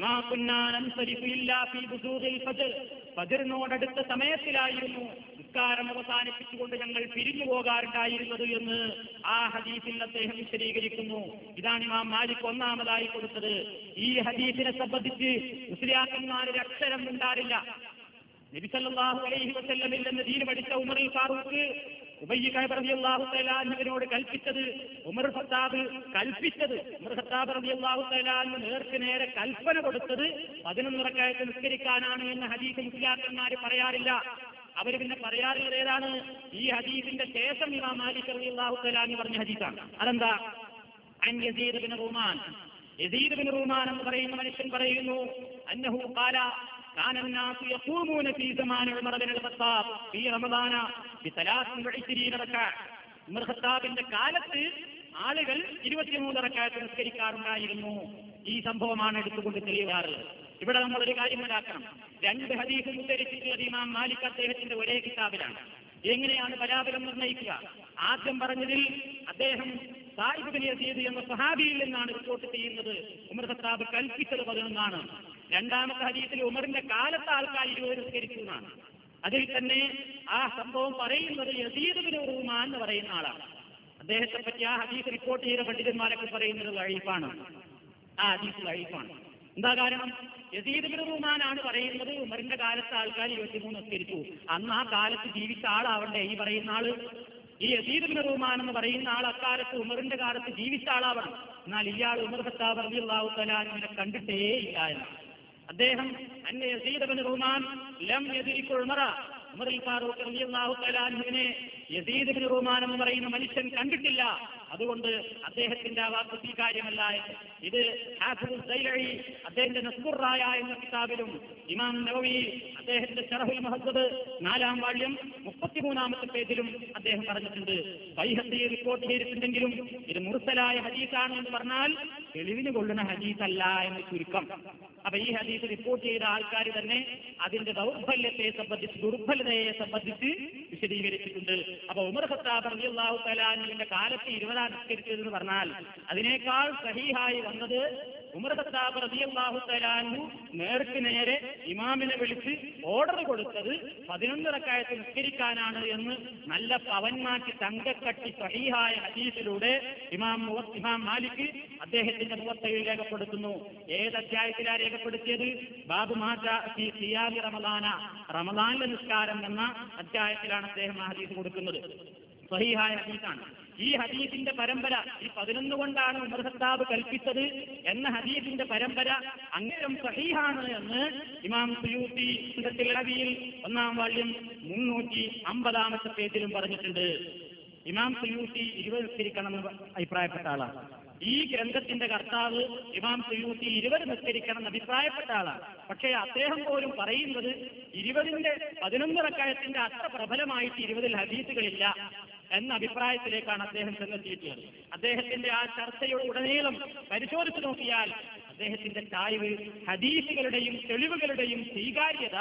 ഫജ്റിനോടടുത്ത സമയത്തിലായിരുന്നു നിസ്കാരം അവസാനിപ്പിച്ചുകൊണ്ട് ഞങ്ങൾ പിരിഞ്ഞു പോകാറുണ്ടായിരുന്നത് എന്ന് ആ ഹദീസിൽ അദ്ദേഹം വിശദീകരിക്കുന്നു. ഇതാണ് ഇമാം മാലിക് ഒന്നാമതായി കൊടുത്തത്. ഈ ഹദീസിനെ സംബന്ധിച്ച് മുസ്ലിയാക്കന്മാരൊരു അക്ഷരം ഉണ്ടാറില്ല. നബി സല്ലല്ലാഹു അലൈഹി വസല്ലമിൽ നിന്ന് ദീൻ പഠിച്ച ഉമർ ഫാറൂഖ് ഉബയ്യ് റളിയല്ലാഹു തആല അൻഹുവിനോട് കൽപ്പിച്ചത്, ഉമർ ഖത്താബ് റളിയല്ലാഹു തആല അൻഹു നേർക്ക് നേരെ കൽപ്പന കൊടുത്തത് 11 റക്അത്ത് നിസ്കരിക്കാനാണ് എന്ന ഹദീസ് മുസ്ലിയാക്കന്മാർ പറയാറില്ല. അവർ പിന്നെ പറയാറുള്ളത് ഏതാണ്? ഈ ഹദീസിന്റെ ശേഷം ഇമാം മാലിക് റളിയല്ലാഹു തആല അൻഹു പറഞ്ഞ ഹദീസാണ്. അതെന്താ? അൻ യസീദ് ബിൻ റൂമാൻ എന്ന് പറയുന്ന മനുഷ്യൻ പറയുന്നു, അന്നഹു ഖാല كان الناس يقومون في زمان عمر بن الخطاب في رمضان ب23 ركعة. ഉമർ ഖത്താബിന്റെ കാലത്ത് ആളുകൾ 23 റക്അത്ത് നിസ്കരിക്കാറുണ്ടായിരുന്നു. ഈ സംഭവമാണ് എടുത്തുകൊണ്ട് തെളിയാറ്. ഇവിടെ നമ്മളൊരു കാര്യം മനസ്സിലാക്കണം. 2 ഹദീസ് ഉദ്ധരിച്ചിട്ടുള്ളത് ഇമാം മാലിക് അദ്ദേഹത്തിന്റെ ഒരേ കിതാബിലാണ്. എങ്ങനെയാണ് ബലാബലം നിർണ്ണയിക്കുക? ആദ്യം പറഞ്ഞതിൽ അദ്ദേഹം സായിദ് ബിൻ യസീദ് എന്ന സ്വഹാബിയിൽ നിന്നാണ് റിപ്പോർട്ട് ചെയ്യുന്നത് ഉമർ ഖത്താബ് കൽപ്പിച്ചത് 11 ആണ്. രണ്ടാമത്തെ ഹദീസിൽ ഉമറിന്റെ കാലത്ത് ആൾക്കാർ 20 നിസ്കരിച്ചു എന്നാണ്. അതിൽ തന്നെ ആ സംഭവം പറയുന്നത് യസീദ് ബിൻ റൂമാൻ എന്ന് പറയുന്ന ആളാണ്. അദ്ദേഹത്തെ പറ്റി ആ ഹദീസ് റിപ്പോർട്ട് ചെയ്ത പണ്ഡിതന്മാരൊക്കെ പറയുന്നത് ലഈഫാണ്. ആ ഹദീസ് ലഈഫാണ്. എന്താ കാരണം? യസീദ് ബിൻ റൂമാനാണ് പറയുന്നത് ഉമറിന്റെ കാലത്ത് ആൾക്കാർ 23 നിസ്കരിച്ചു. അന്ന് ആ കാലത്ത് ജീവിച്ച ആളാവണ്ടേ ഈ പറയുന്ന ആള്? ഈ യസീദ് ബിൻ റൂമാൻ എന്ന് പറയുന്ന ആൾ അക്കാലത്ത് ഉമറിന്റെ കാലത്ത് ജീവിച്ച ആളാവണം. എന്നാൽ ഇയാൾ ഉമർ ഖത്താബ് റളിയല്ലാഹു തആല അൻഹുവിനെ കണ്ടിട്ടേ ഇല്ല എന്ന് അദ്ദേഹം അന്നെ യസീദ് ബിൻ റൂമാൻ ലം യദ്രികു ഉമർ ഫാറൂഖ് റളിയല്ലാഹു തആല അൻഹുവിനെ യസീദ് ബിൻ റൂമാൻ എന്ന് പറയുന്ന മനുഷ്യൻ കണ്ടിട്ടില്ല. അതുകൊണ്ട് അദ്ദേഹത്തിന്റെ ആ വാക്ക് സ്വീകാര്യമല്ല. ഇത് ഹാഫിദ് സൈലഈ അദ്ദേഹത്തിന്റെ നസ്ബുർ റായ എന്ന കിതാബിലും ഇമാം നവവി അദ്ദേഹത്തിന്റെ ശറഹുൽ മുഹദ്ദദ് 4-ാം വാള്യം 33-ാമത്തെ പേജിലും അദ്ദേഹം പറഞ്ഞിട്ടുണ്ട്. ബൈഹഖി റിപ്പോർട്ട് ചെയ്തിട്ടുണ്ടെങ്കിലും ഇത് മുർസലായ ഹദീസാണ് എന്ന് പറഞ്ഞാൽ തെളിവിന് കൊള്ളുന്ന ഹദീസല്ല എന്ന് ചുരുക്കം. അപ്പൊ ഈ ഹദീസ് റിപ്പോർട്ട് ചെയ്ത ആൾക്കാർ തന്നെ അതിന്റെ ദൗർബല്യത്തെ സംബന്ധിച്ച്, ദുർബലതയെ സംബന്ധിച്ച് വിശദീകരിച്ചിട്ടുണ്ട്. അപ്പൊ ഉമർ ഖത്താബ് റളിയല്ലാഹു തആല അൻഹുവിന്റെ കാലത്ത് 20 നിസ്കരിച്ചതെന്ന് പറഞ്ഞാൽ അതിനേക്കാൾ സഹീഹായി വന്നത് ഉമർ ഖത്താബ് റളിയല്ലാഹു തആല അൻഹു നേർക്ക് നേരെ ഇമാമിനെ വിളിച്ച് ഓർഡർ കൊടുത്തത് 11 റക്അത്ത് നിസ്കരിക്കാനാണ് എന്ന് നല്ല പവന്മാക്കി തങ്കക്കട്ടി സഹീഹായ ഹദീസിലൂടെ ഇമാം മാലിക് അദ്ദേഹത്തിന്റെ മുവത്തയിൽ രേഖപ്പെടുത്തുന്നു. ഏത് അധ്യായത്തിലാണ് രേഖപ്പെടുത്തിയത്? ബാബു മാജാ ഫീ സിയാമി റമളാന, റമളാനിലെ നിസ്കാരം എന്ന അധ്യായത്തിലാണ് അദ്ദേഹം ആ ഹദീസ് കൊടുക്കുന്നത്. സഹീഹായ ഹദീസാണ്. ഈ ഹദീസിന്റെ പരമ്പര ഈ 11 കൊണ്ടാണ് ഉമർ ഖത്താബ് കൽപ്പിച്ചത് എന്ന ഹദീസിന്റെ പരമ്പര അങ്ങേരം സഹീഹാണ് എന്ന് ഇമാം സുയൂത്തി അൽ-അബിയിൽ 1-ാം വാള്യം 350-ാമത്തെ പേജിലും പറഞ്ഞിട്ടുണ്ട്. ഇമാം സുയൂത്തി 20 നിസ്കരിക്കണമെന്ന് അഭിപ്രായപ്പെട്ട ആളാണ്. ഈ ഗ്രന്ഥത്തിന്റെ കർത്താവ് ഇമാം സുയൂത്തി 20 നിസ്കരിക്കണം എന്ന് അഭിപ്രായപ്പെട്ട ആളാണ്. പക്ഷേ അദ്ദേഹം പോലും പറയുന്നത് 11 റക്അത്തിന്റെ അത്ര പ്രബലമായിട്ട് 20 ഹദീസുകളില്ല എന്ന അഭിപ്രായത്തിലേക്കാണ് അദ്ദേഹം ചെന്നെത്തിയിട്ടുള്ളത്. അദ്ദേഹത്തിന്റെ ആ ചർച്ചയുടെ ഉടനീളം പരിശോധിച്ചു നോക്കിയാൽ അദ്ദേഹത്തിന്റെ ചായ്വ് ഹദീസുകളുടെയും തെളിവുകളുടെയും സ്വീകാര്യത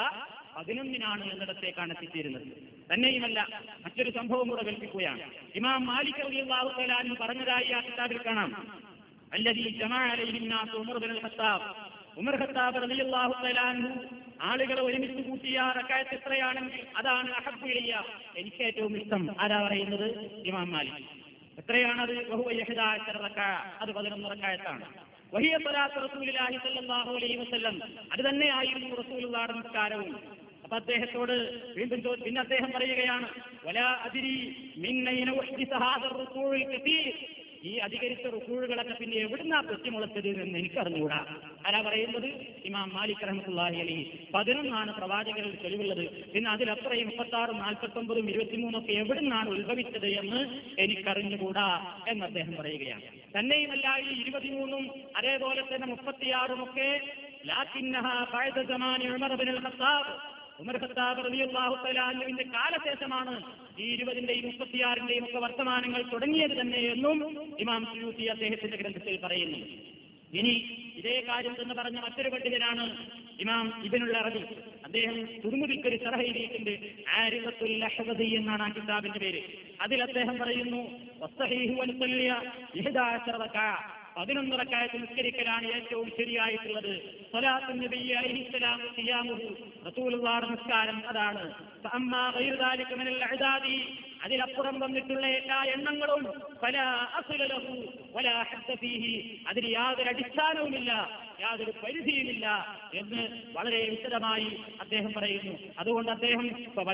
11 എന്നിടത്തേക്കാണ് എത്തിച്ചേരുന്നത്. തന്നെയുമല്ല, മറ്റൊരു സംഭവം കൂടെ കൽപ്പിക്കുകയാണ്. ഇമാം മാലിക് റളിയല്ലാഹു തആല അൻഹു പറഞ്ഞതായി ആ കിതാബിൽ കാണാം. അല്ലദീ ജമഅ അലൈഹി നാസ് ഉമർ ഇബ്നുൽ ഖത്താബ്, ഉമർ ഖത്താബ് റളിയല്ലാഹു തആല അൻഹു ആളുകളെ ഒരുമിച്ച് കൂട്ടിയ റക്അത്ത് എത്രയാണെങ്കിൽ അതാണ് അഹബ്ബു ഇലയ്യ, എനിക്ക് ഏറ്റവും ഇഷ്ടം. ആരാ പറയുന്നത്? ഇമാം മാലിക്. എത്രയാണത്? വഹുവ 11 റക്അ, അത് 11 റക്അത്താണ്. വഹിയ സ്വലാത്തു റസൂലുള്ളാഹി സ്വല്ലല്ലാഹു അലൈഹി വസല്ലം, അത് തന്നെയായിരുന്നു റസൂലുള്ളാഹിയുടെ നിസ്കാരവും. അപ്പൊ അദ്ദേഹത്തോട് വീണ്ടും പിന്നെ അദ്ദേഹം പറയുകയാണ്, വലാ അദ്രി മിൻ അയ്ന ഉഹ്ദിസ ഹാദ റുകൂഉൽ കസീർ, ഈ അധികരിച്ച റുകൂഉകളൊക്കെ പിന്നെ എവിടുന്നാ പൊട്ടിമുളച്ചത് എന്ന് എനിക്കറിഞ്ഞുകൂടാ. ആരാ പറയുന്നത്? ഇമാം മാലിക് റഹ്മത്തുള്ളാഹി അലൈഹി. 11 പ്രവാചകരിൽ തെളിവുള്ളത്. പിന്നെ അതിലത്രയും 36, 49, 23 ഒക്കെ എവിടുന്നാണ് ഉത്ഭവിച്ചത് എന്ന് എനിക്കറിഞ്ഞുകൂടാ എന്ന് അദ്ദേഹം പറയുകയാണ്. തന്നെയുമല്ല, ഈ 23 അതേപോലെ തന്നെ 36 ഒക്കെ ലാകിന്നഹാ ബഅദ സമാനി ഉമർ ഇബ്നുൽ ഖത്താബ്, ഉമർ ഖത്താബ് റളിയല്ലാഹു തആല അൻഹുവിന്റെ കാലശേഷമാണ് ഈ 20ന്റെയും 36ന്റെയും ഒക്കെ വർത്തമാനങ്ങൾ തുടങ്ങിയത് തന്നെ എന്നും ഇമാം സുയൂത്തി അദ്ദേഹത്തിന്റെ ഗ്രന്ഥത്തിൽ പറയുന്നു. ഇനി ഇതേ കാര്യം എന്ന് പറഞ്ഞ മറ്റൊരു പണ്ഡിതനാണ് ഇമാം ഇബ്നുൽ അറബി. അദ്ദേഹം തുർമുദിക്കൊരു ശറഹ് എഴുതിയിട്ടുണ്ട്, ആരിഫത്തുൽ ലഹ്വദി എന്നാണ് ആ കിതാബിന്റെ പേര്. അതിൽ അദ്ദേഹം പറയുന്നു, വസ്സഹീഹു അൻ യുസല്ലിയ 11 റക്അ, 11 റക്അത്ത് നിസ്കരിക്കലാണ് ഏറ്റവും ശരിയായിട്ടുള്ളത്. സ്വലാത്തുൻ നബി അലൈഹിസ്സലാം ഖിയാമുഹു, റസൂലുള്ളാഹിയുടെ നിസ്കാരം അതാണ്. ഫഅമ്മാ ഗൈറു ദാലിക മിനൽ അഅദാദി, അതിലപ്പുറം വന്നിട്ടുള്ള എല്ലാ എണ്ണങ്ങളും ഫലാ അസ്ല ലഹു വലാ ഹദ്ദ ഫീഹി, അതിന് യാതൊരു അടിസ്ഥാനവുമില്ല, യാതൊരു പരിധിയുമില്ല എന്ന് വളരെ വിശദമായി അദ്ദേഹം പറയുന്നു. അതുകൊണ്ട് അദ്ദേഹം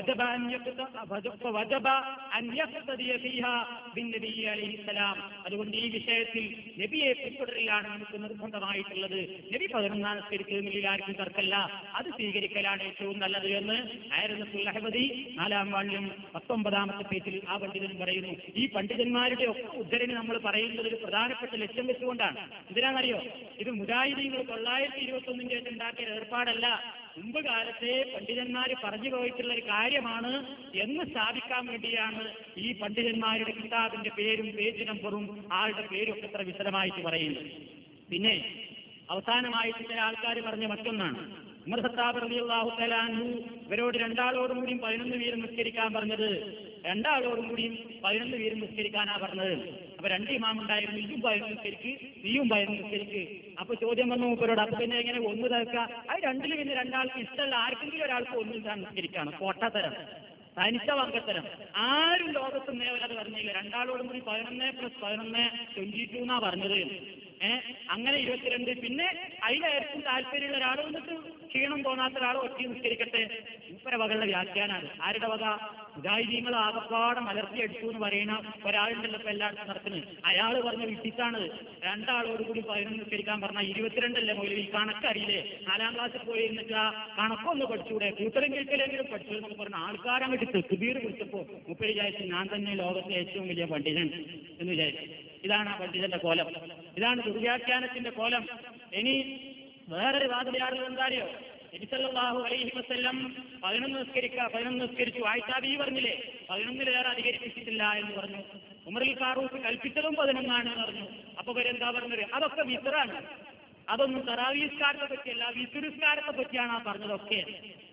അതുകൊണ്ട് ഈ വിഷയത്തിൽ നബിയെ പിന്തുടരലാണ് നമുക്ക് നിർബന്ധമായിട്ടുള്ളത്. നബി 11 നിസ്കരിക്കുന്നതിൽ ആർക്കും തർക്കല്ല, അത് സ്വീകരിക്കലാണ് ഏറ്റവും നല്ലത് എന്ന് ആയിരത്തുൽ അഹ്വദി 4-ാം വാള്യം 19-ാമത്തെ പേജിൽ ആ പണ്ഡിതൻ പറയുന്നു. ഈ പണ്ഡിതന്മാരുടെ ഒക്കെ ഉദ്ധരണി നമ്മൾ പറയുന്നത് ഒരു പ്രധാനപ്പെട്ട ലക്ഷ്യം വെച്ചുകൊണ്ടാണ്. എന്തിനാണെന്നറിയോ? ഇത് മുജാഹിദീങ്ങൾ 921 ശേഷം ഉണ്ടാക്കിയ ഏർപ്പാടല്ല. മുമ്പ് കാലത്തെ പണ്ഡിതന്മാർ പറഞ്ഞു പോയിട്ടുള്ള ഒരു കാര്യമാണ് എന്ന് സ്ഥാപിക്കാൻ വേണ്ടിയാണ് ഈ പണ്ഡിതന്മാരുടെ കിതാബിന്റെ പേരും പേജ് നമ്പറും ആളുടെ പേരും ഒക്കെ എത്ര വിശദമായിട്ട് പറയുന്നത്. പിന്നെ അവസാനമായിട്ട് ചില ആൾക്കാർ പറഞ്ഞ മറ്റൊന്നാണ്, ഉമർ ഖത്താബ് റളിയല്ലാഹു തആല അൻഹു ഇവരോട് 2 കൂടിയും 11 വീതം നിസ്കരിക്കാൻ പറഞ്ഞത്. 2 കൂടിയും 11 വീതം നിസ്കരിക്കാനാ പറഞ്ഞത്. അപ്പൊ 2 ഇമാം ഉണ്ടായിരുന്നു, ഇതും 11 നിസ്കരിക്ക്, നീയും 11 നിസ്കരിക്ക്. അപ്പൊ ചോദ്യം വന്നു മൂപ്പരോട്, അപ്പൊ പിന്നെ എങ്ങനെ 1 തേക്കുക? അത് 2 പിന്നെ 2 ആൾക്ക് ഇഷ്ടമല്ല, ആർക്കെങ്കിലും ഒരാൾക്ക് 1 നിസ്കരിക്കാണ്. കോട്ടത്തരം, തനിച്ച വർഗത്തരം. ആരും ലോകത്ത് നേവരത് പറഞ്ഞില്ല. 2 കൂടി 11 + 11 22 എന്നാ പറഞ്ഞത്. അങ്ങനെ 22. പിന്നെ അതിലായിരിക്കും താല്പര്യമുള്ള ഒരാൾ വന്നിട്ട് ക്ഷീണം തോന്നാത്ത ഒരാൾ ഒറ്റ നിസ്കരിക്കട്ടെ. മൂപ്പര വകളുടെ വ്യാഖ്യാനാണ്. ആരുടെ വക? മുജാഹിദീങ്ങൾ ആകപ്പാടെ മലർത്തിയെടുത്തു എന്ന് പറയുന്ന ഒരാളുണ്ടല്ലോ ഇപ്പൊ എല്ലായിടത്തും നടക്കുന്നത്. അയാൾ പറഞ്ഞ വിട്ടിട്ടാണ് 2 കൂടി 11 നിസ്കരിക്കാൻ പറഞ്ഞാൽ 22 മൗലവി, കണക്കറിയില്ലേ? 4-ാം ക്ലാസ്സിൽ പോയി എന്നിട്ട് ആ കണക്കൊന്ന് പഠിച്ചൂടെ, കൂട്ടലും കേൾക്കലെങ്കിലും പഠിച്ചു എന്നൊക്കെ പറഞ്ഞ ആൾക്കാരങ്ങോട്ട് തെക്കുബീർ പിടിച്ചപ്പോ മൂപ്പര് വിചാരിച്ചു ഞാൻ തന്നെ ലോകത്തെ ഏറ്റവും വലിയ പണ്ഡിതൻ എന്ന് വിചാരിച്ചു. ഇതാണ് ആ പണ്ഡിതന്റെ കോലം, ഇതാണ് ദുർവ്യാഖ്യാനത്തിന്റെ കോലം. ഇനി വേറൊരു വാദയാളുകൾ എന്താറിയോ? നബി സല്ലല്ലാഹു അലൈഹി വസല്ലം 11 നിസ്കരിച്ചു. ആയിഷ ബീവി പറഞ്ഞില്ലേ 11 അധികരിപ്പിച്ചിട്ടില്ല എന്ന് പറഞ്ഞു. ഉമറുൽ ഫാറൂഖ് കൽപ്പിച്ചതും 11 എന്ന് പറഞ്ഞു. അപ്പൊ ഇവരെന്താ പറഞ്ഞത്? അതൊക്കെ വിത്റാണ്, അതൊന്നും തറാവീഹ് നിസ്കാരത്തെ പറ്റിയല്ല, വിത്ർ നിസ്കാരത്തെ പറ്റിയാണ് ആ പറഞ്ഞതൊക്കെ.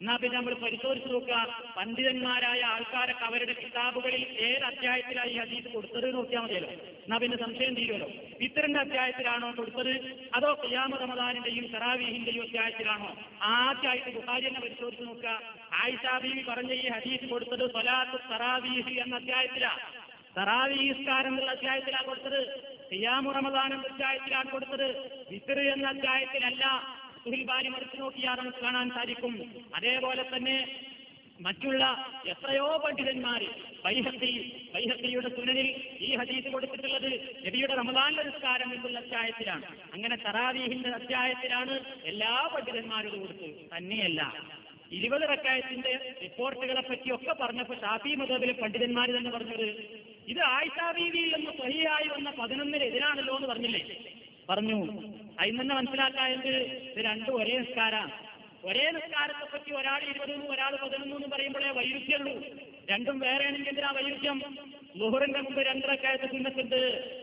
എന്നാ പിന്നെ നമ്മൾ പരിശോധിച്ച് നോക്കുക, പണ്ഡിതന്മാരായ ആൾക്കാരൊക്കെ അവരുടെ കിതാബുകളിൽ ഏത് അധ്യായത്തിലായി ഹദീസ് കൊടുത്തത് നോക്കിയാൽ മതിയല്ലോ. എന്നാ പിന്നെ സംശയം തീരുമല്ലോ. ഫിത്റിന്റെ അധ്യായത്തിലാണോ കൊടുത്തത്, അതോ ഖിയാമ റമദാനിന്റെയും തറാവീഹിന്റെയും അധ്യായത്തിലാണോ? ആദ്യമായിട്ട് ബുഖാരി തന്നെ പരിശോധിച്ച് നോക്കുക. ആയിഷാ ബീവി പറഞ്ഞ ഈ ഹദീസ് കൊടുത്തത് സ്വലാത്തു തറാവീഹ് എന്ന അധ്യായത്തിലാണ്. തറാവീഹ് നിസ്കാരം എന്നുള്ള അധ്യായത്തിലാണ് കൊടുത്തത്. ഖിയാമു റമദാൻ എന്ന അധ്യായത്തിലാണ് കൊടുത്തത്. ഫിത്ർ എന്ന അധ്യായത്തിലല്ല. സുഹൈൽ മറിച്ച് നോക്കിയാൽ നമുക്ക് കാണാൻ സാധിക്കും. അതേപോലെ തന്നെ മറ്റുള്ള എത്രയോ പണ്ഡിതന്മാർ ബൈഹഖിയുടെ സുനനിൽ ഈ ഹദീസ് കൊടുത്തിട്ടുള്ളത് നബിയുടെ റമദാനിലെ നിസ്കാരം എന്നുള്ള അധ്യായത്തിലാണ്. അങ്ങനെ തറാവീഹിന്റെ അധ്യായത്തിലാണ് എല്ലാ പണ്ഡിതന്മാരും കൊടുത്തത്. തന്നെയല്ല 20 റക്അത്തിന്റെ റിപ്പോർട്ടുകളെ പറ്റിയൊക്കെ പറഞ്ഞപ്പോൾ ഷാഫി മദ്ഹബിലെ പണ്ഡിതന്മാർ തന്നെ പറഞ്ഞത് ഇത് ആയിഷാ ബീവിയിൽ നിന്ന് സ്വഹീഹായി വന്ന 11 എതിരാണല്ലോ എന്ന് പറഞ്ഞു. അതിൽ തന്നെ മനസ്സിലാക്കായത് ഇത് രണ്ടും ഒരേ നിസ്കാരമാണ്. ഒരേ നിസ്കാരത്തെ പറ്റി ഒരാൾ 20 ഒരാൾ 11 എന്ന് പറയുമ്പോഴേ വൈരുദ്ധ്യമുള്ളൂ. രണ്ടും വേറെയാണെങ്കിൽ എന്തിനാ വൈരുദ്ധ്യം? ളുഹറിന്റെ മുമ്പ് 2 റക്അത്ത് സുന്നത്തുണ്ട്,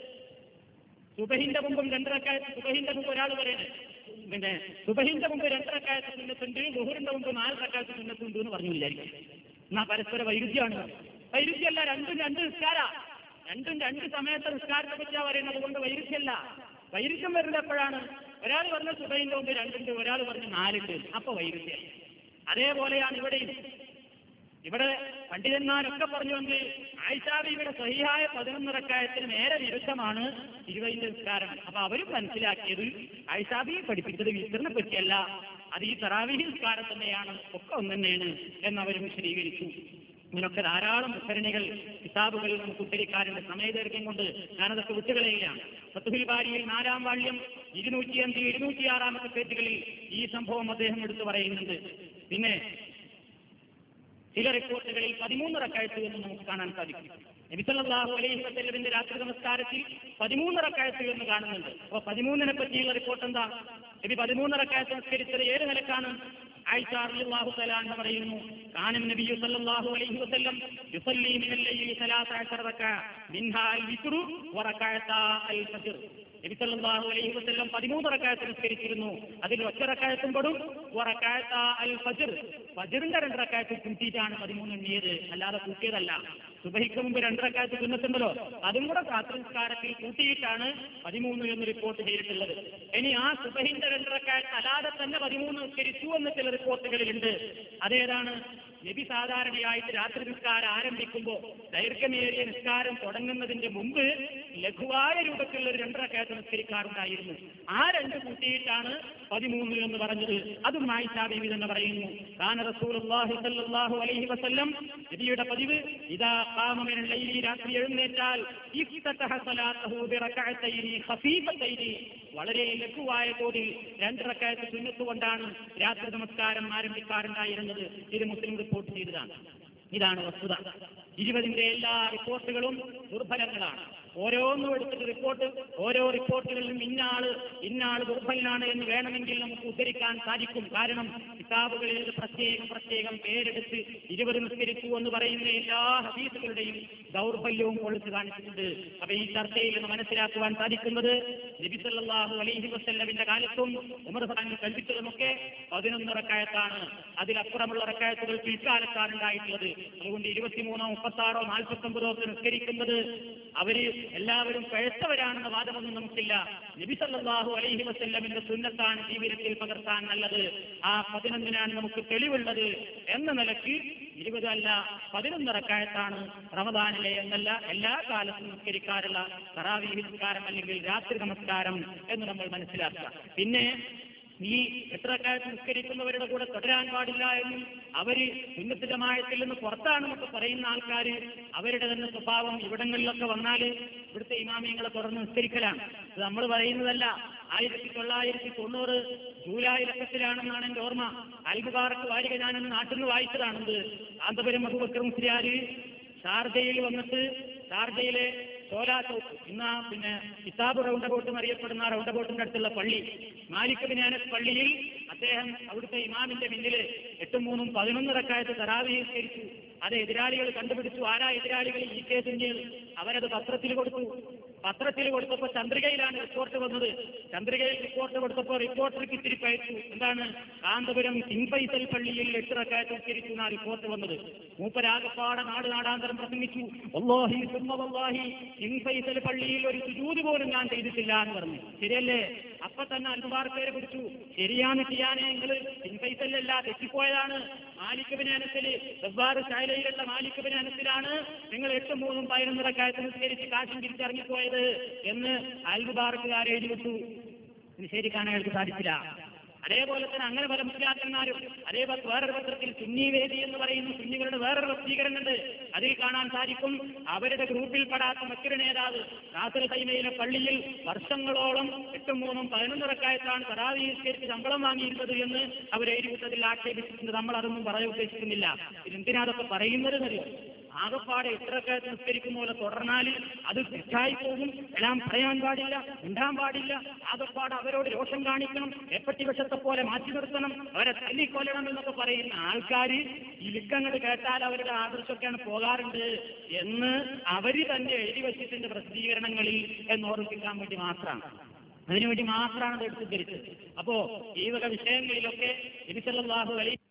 സുബഹിന്റെ മുമ്പും 2 റക്അത്ത്, സുബഹിന്റെ മുമ്പ് ഒരാൾ പറയുന്നത് പിന്നെ സുബഹിന്റെ മുമ്പ് 2 റക്അത്ത് സുന്നത്തുണ്ട്, ളുഹറിന്റെ മുമ്പ് 4 റക്അത്ത് സുന്നത്തുണ്ട് എന്ന് പറഞ്ഞു വിചാരിക്കും. എന്നാ പരസ്പര വൈരുദ്ധ്യമാണ്. വൈരുദ്ധ്യമല്ല, രണ്ടും 2 നിസ്കാര, രണ്ടും 2 സമയത്തെ നിസ്കാരത്തെ പറ്റിയാ പറയുന്നത് കൊണ്ട് വൈരുദ്ധ്യമല്ല. വൈരുദ്ധ്യം വരുന്നത് എപ്പോഴാണ്? ഒരാൾ പറഞ്ഞ സുബഹിന്റെ മുമ്പ് 2 ഉണ്ട്, ഒരാൾ പറഞ്ഞ 4 ഉണ്ട്, അപ്പൊ വൈരുദ്ധ്യം. അതേപോലെയാണ് ഇവിടെ പണ്ഡിതന്മാരൊക്കെ പറഞ്ഞുകൊണ്ട് ആയിഷാ ബീവിയുടെ സ്വഹീഹായ 11 റക്അത്തിന് നേരെ വിരുദ്ധമാണ് 20 നിസ്കാരം. അപ്പൊ അവരും മനസ്സിലാക്കിയത് ആയിഷാ ബീവി പഠിപ്പിച്ചത് വിത്റിനെ പറ്റിയല്ല, അത് ഈ തറാവീഹ് നിസ്കാരം തന്നെയാണ്, ഒക്കെ ഒന്ന് തന്നെയാണ് എന്നവരും വിശദീകരിച്ചു. ഇങ്ങനൊക്കെ ധാരാളം ഉദ്ധരണികൾ കിതാബുകളിൽ നമുക്ക് ഉദ്ധരിക്കാറുണ്ട്. സമയദൈർഘ്യം കൊണ്ട് ഞാനതൊക്കെ വിട്ടുകളയുകയാണ്. ഫത്ഹുൽ ബാരിയിൽ 4-ാം വാള്യം 205, 206 പേജുകളിൽ ഈ സംഭവം അദ്ദേഹം എടുത്തു പറയുന്നുണ്ട്. പിന്നെ ചില റിപ്പോർട്ടുകളിൽ 13 റക്അത്ത് എന്ന് നമുക്ക് കാണാൻ സാധിക്കും. നബി സല്ലല്ലാഹു അലൈഹി വസല്ലമിന്റെ രാത്രി നമസ്കാരത്തിൽ 13 റക്അത്ത് എന്ന് കാണുന്നുണ്ട്. അപ്പൊ 13നെ പറ്റിയുള്ള റിപ്പോർട്ട് എന്താ? നബി 13 റക്അത്ത് നിസ്കരിച്ചത് ഏത് നിലക്കാണ്? ആയിഷ റളിയല്ലാഹു തആല അൻഹ പറയുന്നു, കാന നബി സല്ലല്ലാഹു അലൈഹി വസല്ലം യുസല്ലി മിനൽ ലൈലി 13 റക്അ മിൻഹാ അൽ-വിത്റു വ റക്അതാ അൽ-ഫജ്ർ. നബി സല്ലല്ലാഹു അലൈഹി വസല്ലം 13 റക്അത്ത് നിസ്കരിച്ചിരുന്നു. അതിൽ ഒറ്റ റക്അത്തും പെടും. വ റക്അതാ അൽ-ഫജ്ർ, ഫജ്റിന്റെ 2 റക്അത്ത് കൂട്ടിയിട്ടാണ് 13 എണ്ണിയത്, അല്ലാതെ കൂട്ടിയതല്ല. സുബഹിക്ക് മുമ്പ് 2 റക്അത്ത് സുന്നത്തുണ്ടല്ലോ, അതും കൂടെ രാത്രി നിസ്കാരത്തിൽ കൂട്ടിയിട്ടാണ് 13 എന്ന് റിപ്പോർട്ട് ചെയ്തിട്ടുള്ളത്. ഇനി ആ സുബഹിന്റെ 2 റക്അത്ത് അല്ലാതെ തന്നെ 13 നിസ്കരിച്ചു എന്ന് ചില റിപ്പോർട്ടുകളിലുണ്ട്. അതേതാണ്? നബി സാധാരണയായിട്ട് രാത്രി നിസ്കാരം ആരംഭിക്കുമ്പോൾ ദൈർഘ്യമേറിയ നിസ്കാരം തുടങ്ങുന്നതിന്റെ മുമ്പ് ലഘുവായ രൂപത്തിലുള്ള 2 റക്അത്ത് നിസ്കരിക്കാറുണ്ടായിരുന്നു. ആ 2 കൂട്ടിയിട്ടാണ് 13 എന്ന് പറഞ്ഞത്. അതും ആയിഷാ ബീവി തന്നെ പറയുന്നു. കാന റസൂലുള്ളാഹി സ്വല്ലല്ലാഹു അലൈഹി വസല്ലം, നബിയുടെ പതിവ്, ഇദാ ഖാമ മിനൽ ലൈലി, രാത്രി എഴുന്നേറ്റാൽ, ഇഫ്തതഹ സ്വലാത്തഹു ബിറകഅതൈനി ഖഫീഫതൈനി, വളരെ ലഘുവായ തോതിൽ 2 റക്അത്ത് സുന്നത്ത് കൊണ്ടാണ് രാത്രി നമസ്കാരം ആരംഭിക്കാറുണ്ടായിരുന്നത്. ഇത് മുസ്ലിം റിപ്പോർട്ട് ചെയ്തതാണ്. ഇതാണ് വസ്തുത. 20ന്റെ എല്ലാ റിപ്പോർട്ടുകളും ദുർബലങ്ങളാണ്. ഓരോന്നും എടുത്തിട്ട് റിപ്പോർട്ട്, ഓരോ റിപ്പോർട്ടുകളിലും ഇന്നാള് ദുർബലനാണ് എന്ന് വേണമെങ്കിൽ നമുക്ക് ഉദ്ധരിക്കാൻ സാധിക്കും. കാരണം കിതാബുകളിൽ പ്രത്യേകം പേരെടുത്ത് 20 നിസ്കരിച്ചു എന്ന് പറയുന്ന എല്ലാ ഹദീസുകളുടെയും ദൗർബല്യവും ഒളിച്ചു കാണിച്ചിട്ടുണ്ട്. അപ്പൊ ഈ ചർച്ചയിൽ നിന്ന് മനസ്സിലാക്കുവാൻ സാധിക്കുന്നത്, നബി സല്ലല്ലാഹു അലൈഹി വസല്ലമിന്റെ കാലത്തും ഉമർ ഖാൻ കൽപ്പിച്ചതുമൊക്കെ 11 റക്അത്താണ്. അതിലപ്പുറമുള്ള റക്അത്തുകൾ പിൽക്കാലത്താണ് ഉണ്ടായിട്ടുള്ളത്. അതുകൊണ്ട് 23, 36, 49 നിസ്കരിക്കുന്നത് അവര് എല്ലാവരും പഴച്ചവരാണെന്ന വാദമൊന്നും നമുക്കില്ല. നബി സല്ലല്ലാഹു അലൈഹി വസല്ലമിന്റെ സുന്നത്താണ് ജീവിതത്തിൽ പകർത്താൻ നല്ലത്. ആ 11നാണ് നമുക്ക് തെളിവുള്ളത് എന്ന നിലയ്ക്ക് 20 അല്ല 11 റക്അത്താണ് റമദാനിലെ എന്നല്ല എല്ലാ കാലത്തും നിസ്കരിക്കാറുള്ള തറാവീഹ് നിസ്കാരം അല്ലെങ്കിൽ രാത്രി നമസ്കാരം എന്ന് നമ്മൾ മനസ്സിലാക്കുക. പിന്നെ ഈ 8 റക്അത്ത് നിസ്കരിക്കുന്നവരുടെ കൂടെ തുടരാൻ പാടില്ല എന്നും അവര് സുന്നത്ത് ജമാഅത്തിൽ നിന്ന് പുറത്താണെന്നൊക്കെ പറയുന്ന ആൾക്കാർ, അവരുടെ തന്നെ സ്വഭാവം ഇവിടങ്ങളിലൊക്കെ വന്നാൽ ഇവിടുത്തെ ഇമാമിയങ്ങളെ തുടർന്ന് നിസ്കരിക്കലാണ്. ഇത് നമ്മൾ പറയുന്നതല്ല. 1990 ജൂലൈ ലക്കത്തിലാണെന്നാണ് എന്റെ ഓർമ്മ. അൽബുബാറക്ക് വാരിക ഞാനെന്ന് നാട്ടിൽ നിന്ന് വായിച്ചതാണെന്ന്. കാന്തപുരം അബൂബക്കർ മുസ്ലിയാർ ഷാർജയിൽ വന്നിട്ട്, ഷാർജയിലെ സോലാ ചൗക്ക്, പിന്നെ കിതാബ് റൗണ്ട് ബോട്ടും അറിയപ്പെടുന്ന റൗണ്ട് ബോട്ടിന്റെ അടുത്തുള്ള പള്ളി, മാലിക് ബിൻ അനസ് പള്ളിയിൽ അദ്ദേഹം അവിടുത്തെ ഇമാമിന്റെ മുന്നിൽ 8, 3, 11 റക്അത്ത് തറാവീഹ് നിസ്കരിച്ചു. അത് എതിരാളികൾ കണ്ടുപിടിച്ചു. ആരാ എതിരാളികൾ? ഈ കേസിന്റെ അവരത് പത്രത്തിൽ കൊടുത്തു. പത്രത്തിൽ കൊടുത്തപ്പോൾ ചന്ദ്രികയിലാണ് റിപ്പോർട്ട് വന്നത്. ചന്ദ്രികയിൽ റിപ്പോർട്ട് കൊടുത്തപ്പോൾ റിപ്പോർട്ടർക്ക് ഇത്തിരി പയച്ചു. എന്താണ്? കാന്തപുരം കിങ് ഫൈസൽ പള്ളിയിൽ 8 റക്അത്ത് നിസ്കരിച്ചു എന്നാണ് റിപ്പോർട്ട് വന്നത്. മൂപ്പരാകപ്പാടെ നാടാന്തരം പ്രസംഗിച്ചു. വല്ലാഹി സുമ്മ വല്ലാഹി കിങ് ഫൈസൽ പള്ളിയിൽ ഒരു സുജൂദ് പോലും ഞാൻ ചെയ്തിട്ടില്ല എന്ന് പറഞ്ഞു. ശരിയല്ലേ? അപ്പൊ തന്നെ അൽമുബാറക്കേരെ പിടിച്ചു. ശരിയാണ് ചെയ്യാനേ, നിങ്ങൾ കിങ് ഫൈസലല്ല, തെറ്റിപ്പോയതാണ്. മാലിക് ബിൻ അനസില് വെവ്വാറ് ശൈലയിലുള്ള മാലിക് ബിൻ അനസിലാണ് നിങ്ങൾ 8, 3, 11 റക്അത്ത് നിസ്കരിച്ച് കാശും തിരിച്ചിറങ്ങിപ്പോയത് എന്ന് അൽമുബാറക്കുകാരെ എഴുതിവിട്ടു. നിഷേധിക്കാൻ അയാൾക്ക് സാധിച്ചില്ല. അതേപോലെ തന്നെ അങ്ങനെ പല മുസ്ലിയാക്കന്മാരും അതേപോലെ വേറൊരു പത്രത്തിൽ സുന്നി വേദി എന്ന് പറയുന്ന സുന്നികളുടെ വേറൊരു പ്രസിദ്ധീകരണമുണ്ട്. അതിൽ കാണാൻ സാധിക്കും അവരുടെ ഗ്രൂപ്പിൽപ്പെടാത്ത മറ്റൊരു നേതാവ് റാസൽ ഖൈമയിലെ പള്ളിയിൽ വർഷങ്ങളോളം 8, 3, 11 റക്അത്താണ് തറാവീഹ് നിസ്കരിച്ച് ശമ്പളം വാങ്ങിയിരുന്നത് എന്ന് അവർ എഴുതിവിട്ടതിൽ ആക്ഷേപിച്ചിട്ടുണ്ട്. നമ്മൾ അതൊന്നും പറയാൻ ഉദ്ദേശിക്കുന്നില്ല. ഇതെന്തിനാ അതൊക്കെ പറയുന്നത് എന്നറിയോ? ആകപ്പാടെ 8 റക്അത്ത് നിസ്കരിക്കുന്ന പോലെ തുടർന്നാൽ അത് തെറ്റായി പോകും. എല്ലാം പറയാൻ പാടില്ല, മിണ്ടാൻ പാടില്ല. ആകപ്പാട് അവരോട് രോഷം കാണിക്കണം, എപ്പറ്റി വശത്തെ പോലെ മാറ്റി നിർത്തണം, അവരെ തല്ലിക്കൊല്ലണം എന്നൊക്കെ പറയുന്ന ആൾക്കാർ ഈ ലിക്കങ്ങൾ കേട്ടാൽ അവരുടെ ആദർശമൊക്കെയാണ് പോകാറുണ്ട് എന്ന് അവര് തന്നെ എഴുതി വച്ചിട്ടുണ്ട് പ്രസിദ്ധീകരണങ്ങളിൽ എന്ന് ഓർമ്മിപ്പിക്കാൻ വേണ്ടി മാത്രമാണ്. അതിനുവേണ്ടി മാത്രമാണ് അത് എടുത്തു ധരിച്ചത്. അപ്പോ ഈ വക വിഷയങ്ങളിലൊക്കെ നബി സല്ലല്ലാഹു അലൈഹി